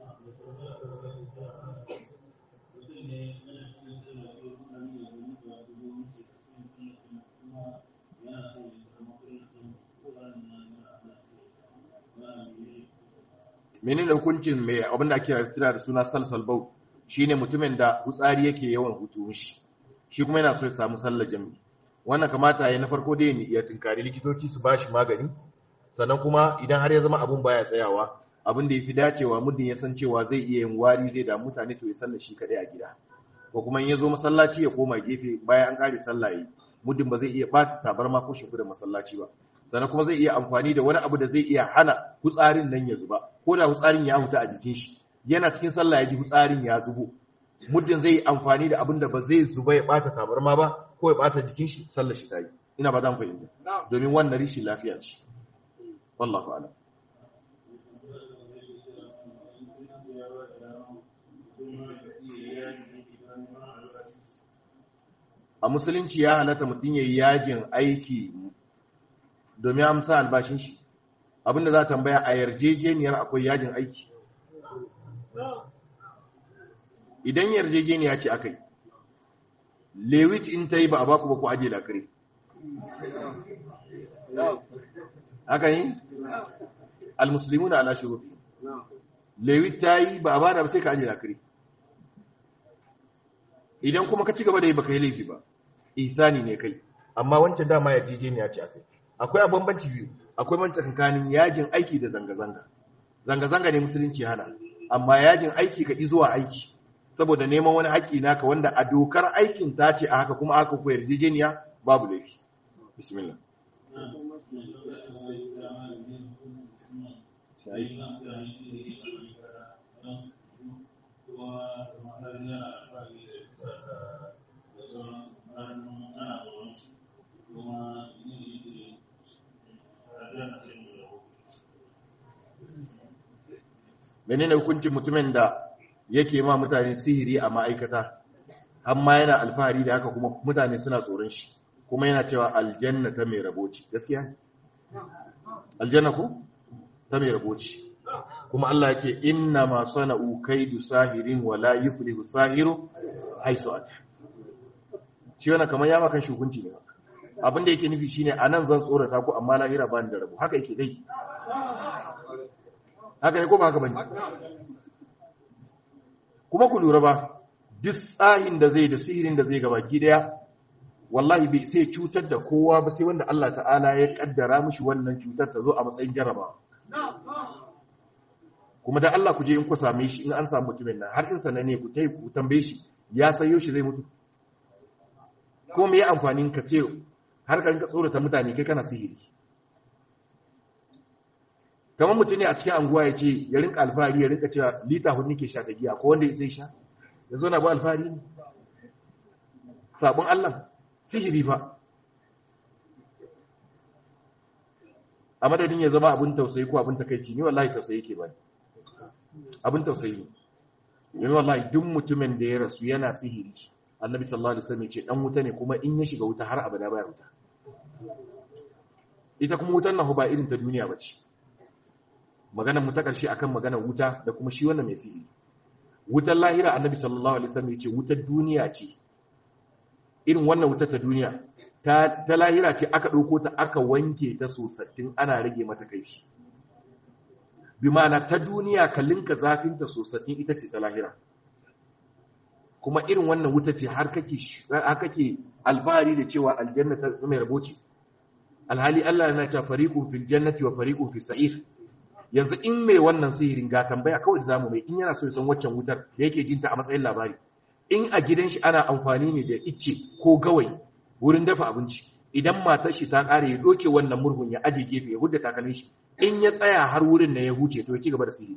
C: menene hukuncin mai abin da ake kira da suna salsal bau shine mutumin da hutsari yake yawan hutu mishi shi kuma yana so ya samu sallar jami'i wannan kamata yayin na farko dai ne ya tinkari likitoci su bashi magani sannan kuma idan har ya zama abun baya tsayawa abin da yafi dacewa muddin ya san cewa zai iya yin wari zai da mutane to ya sallar shi kadai a gida ko kuma in ya zo masallaci ya koma gefe bayan an kare sallah yi muddin ba zai iya bata tabarma ko shi da masallaci ba sannan kuma zai iya amfani da wani abu da zai iya hana hutsarin nan ya zuba ko da hutsarin ya huta a jikin shi yana cikin sallah ya ji hutsarin ya zubo muddin zai yi amfani da abin da ba zai zuba ya bata tabarma ba ko ya bata jikin shi sallar shi tayi ina ba dan fahimta domin wannan rishi lafiya ce wallahi a'lam a musulunci ya halatta mutum yayi yajin aiki domin amsa albashin shi abinda za tambaya a yarjejeniyar akwai yajin aiki idan yarjejeniya ce akai lewit in ta yi ba a baku ba ku aje lakare haka yi almuslimuna ala shuruti lewit ta yi ba a bada ba sai ka aje lakare idan kuma ka ci gaba da yi baka yi laifi ba ihsani ne kai amma wancan dama yarjejeniya ce akai akwai a bambanci biyu akwai manci tsakanin yajin aiki da zanga-zanga zanga-zanga ne musulunci hana amma yajin aiki ka ki zuwa aiki saboda neman wani haƙƙi naka wanda a dokar aikin ta ce a haka kuma aka koyar yarjejeniya babu laifi bismillah menene hukuncin mutumin da yake ma mutane sihiri a ma'aikata amma yana alfahari da haka kuma mutane suna tsoron shi kuma yana cewa aljanna ta mai rabo ce gaskiya aljanna ko ta mai rabo ce kuma Allah yake inna ma sana'u kaidu sahirin wa la yuflihu sahiru haisu ata shi wannan kamar ya maka hukunci ne abinda yake nufi shine anan zan tsorata ku amma lahira ba ni da rabo haka yake dai haka ne ko ba haka bane kuma ku lura ba duk tsahin da zai da sihirin da zai ga baki daya wallahi bai sai cutar da kowa ba sai wanda Allah ta'ala ya kaddara mishi wannan cutar ta zo a matsayin jaraba kuma da Allah ku je in ku same shi in an samu mutumin nan har in sanane ku tai ku tambaye shi ya sayo shi zai mutu ko me ya amfanin ka ce har ka rinka tsorata mutane kai kana sihiri kamar mutum ne a cikin anguwa ya ce ya rinka alfahari ya rinka cewa lita hudu nake sha ta giya ko wanda ya sai sha ya zo na ba alfahari ne sabon Allah sihiri fa a madadin ya zama abin tausayi ko abin takaici ni wallahi tausayi yake bani abin tausayi ne yanzu wallahi duk mutumin da ya rasu yana sihiri annabi sallallahu alaihi wasallam ya ce dan wuta ne kuma in ya shiga wuta har abada baya wuta ita kuma wutar nan ba irin ta duniya ba ce. Maganar mu ta ƙarshe akan maganar wuta da kuma shi wannan mai sihiri. Wutar lahira annabi sallallahu alaihi wasallam ya ce wutar duniya ce. Irin wannan wutar ta duniya ta ta lahira ce aka ɗauko ta aka wanke ta sosattin ana rage mata kaifi. Bi ma'ana ta duniya kallinka zafin ta sosattin ita ce ta lahira. Kuma irin wannan wuta ce har kake har kake alfahari da cewa aljanna ta mai rabo ce. Alhali Allah yana cewa fariqun fil jannati wa fariqun fis sa'ir. Yanzu in mai wannan sihirin ga tambaya kawai da zamu mai in yana so ya san waccan wutar da yake jinta a matsayin labari. In a gidan shi ana amfani ne da icce ko gawai wurin dafa abinci, idan matar shi ta kare ya doke wannan murhun ya aje gefe ya hudda takalmin shi, in ya tsaya har wurin na ya huce to ya ci gaba da sihiri.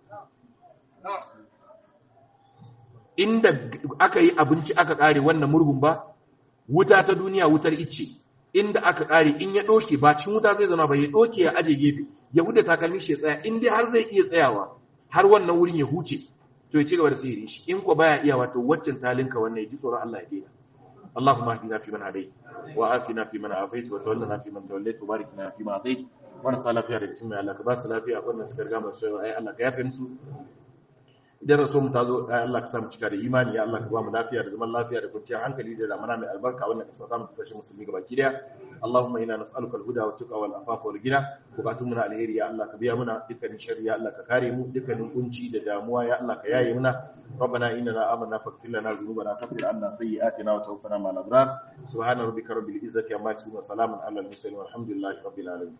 C: Inda aka yi abinci aka kare wannan murhun ba, wuta ta duniya wutar icce, inda aka kare in ya doke ba cin wuta zai zama ba ya doke ya aje gefe ya hudda takalmin shi ya tsaya, in dai har zai iya tsayawa har wannan wurin ya huce to ya ci gaba da sihirin shi. In ko baya iya wato waccan talinka wannan ya ji tsoron Allah ya daina. اللهم اهدنا فيمن هديت وآتنا فيمن عافيت وتولنا فيمن توليت وبارك لنا فيما أعطيت ونسأل lafiya daga cikin mai Allah ka ba su lafiya wannan suka riga masu ai Allah ka yafe musu idan rasul ta zo ai Allah ka samu cika da imani ya Allah ka ba mu lafiya da zaman lafiya da kwanciyar hankali da zamana mai albarka wannan ka saka mu kasashen musulmi gabaki daya Allahumma inna nas'aluka al-huda wa tuqa wal afafa wal ghina bukatun mu na alheri ya Allah ka biya muna dukkanin sharri ya Allah ka kare mu dukkanin kunci da damuwa ya Allah ka yaye muna ربنا إننا آمنا فاغفر لنا ذنوبنا وكفر عنا سيئاتنا وتوفنا مع الأبرار سبحان ربك رب العزة عما يصفون وسلام على المرسلين والحمد لله رب العالمين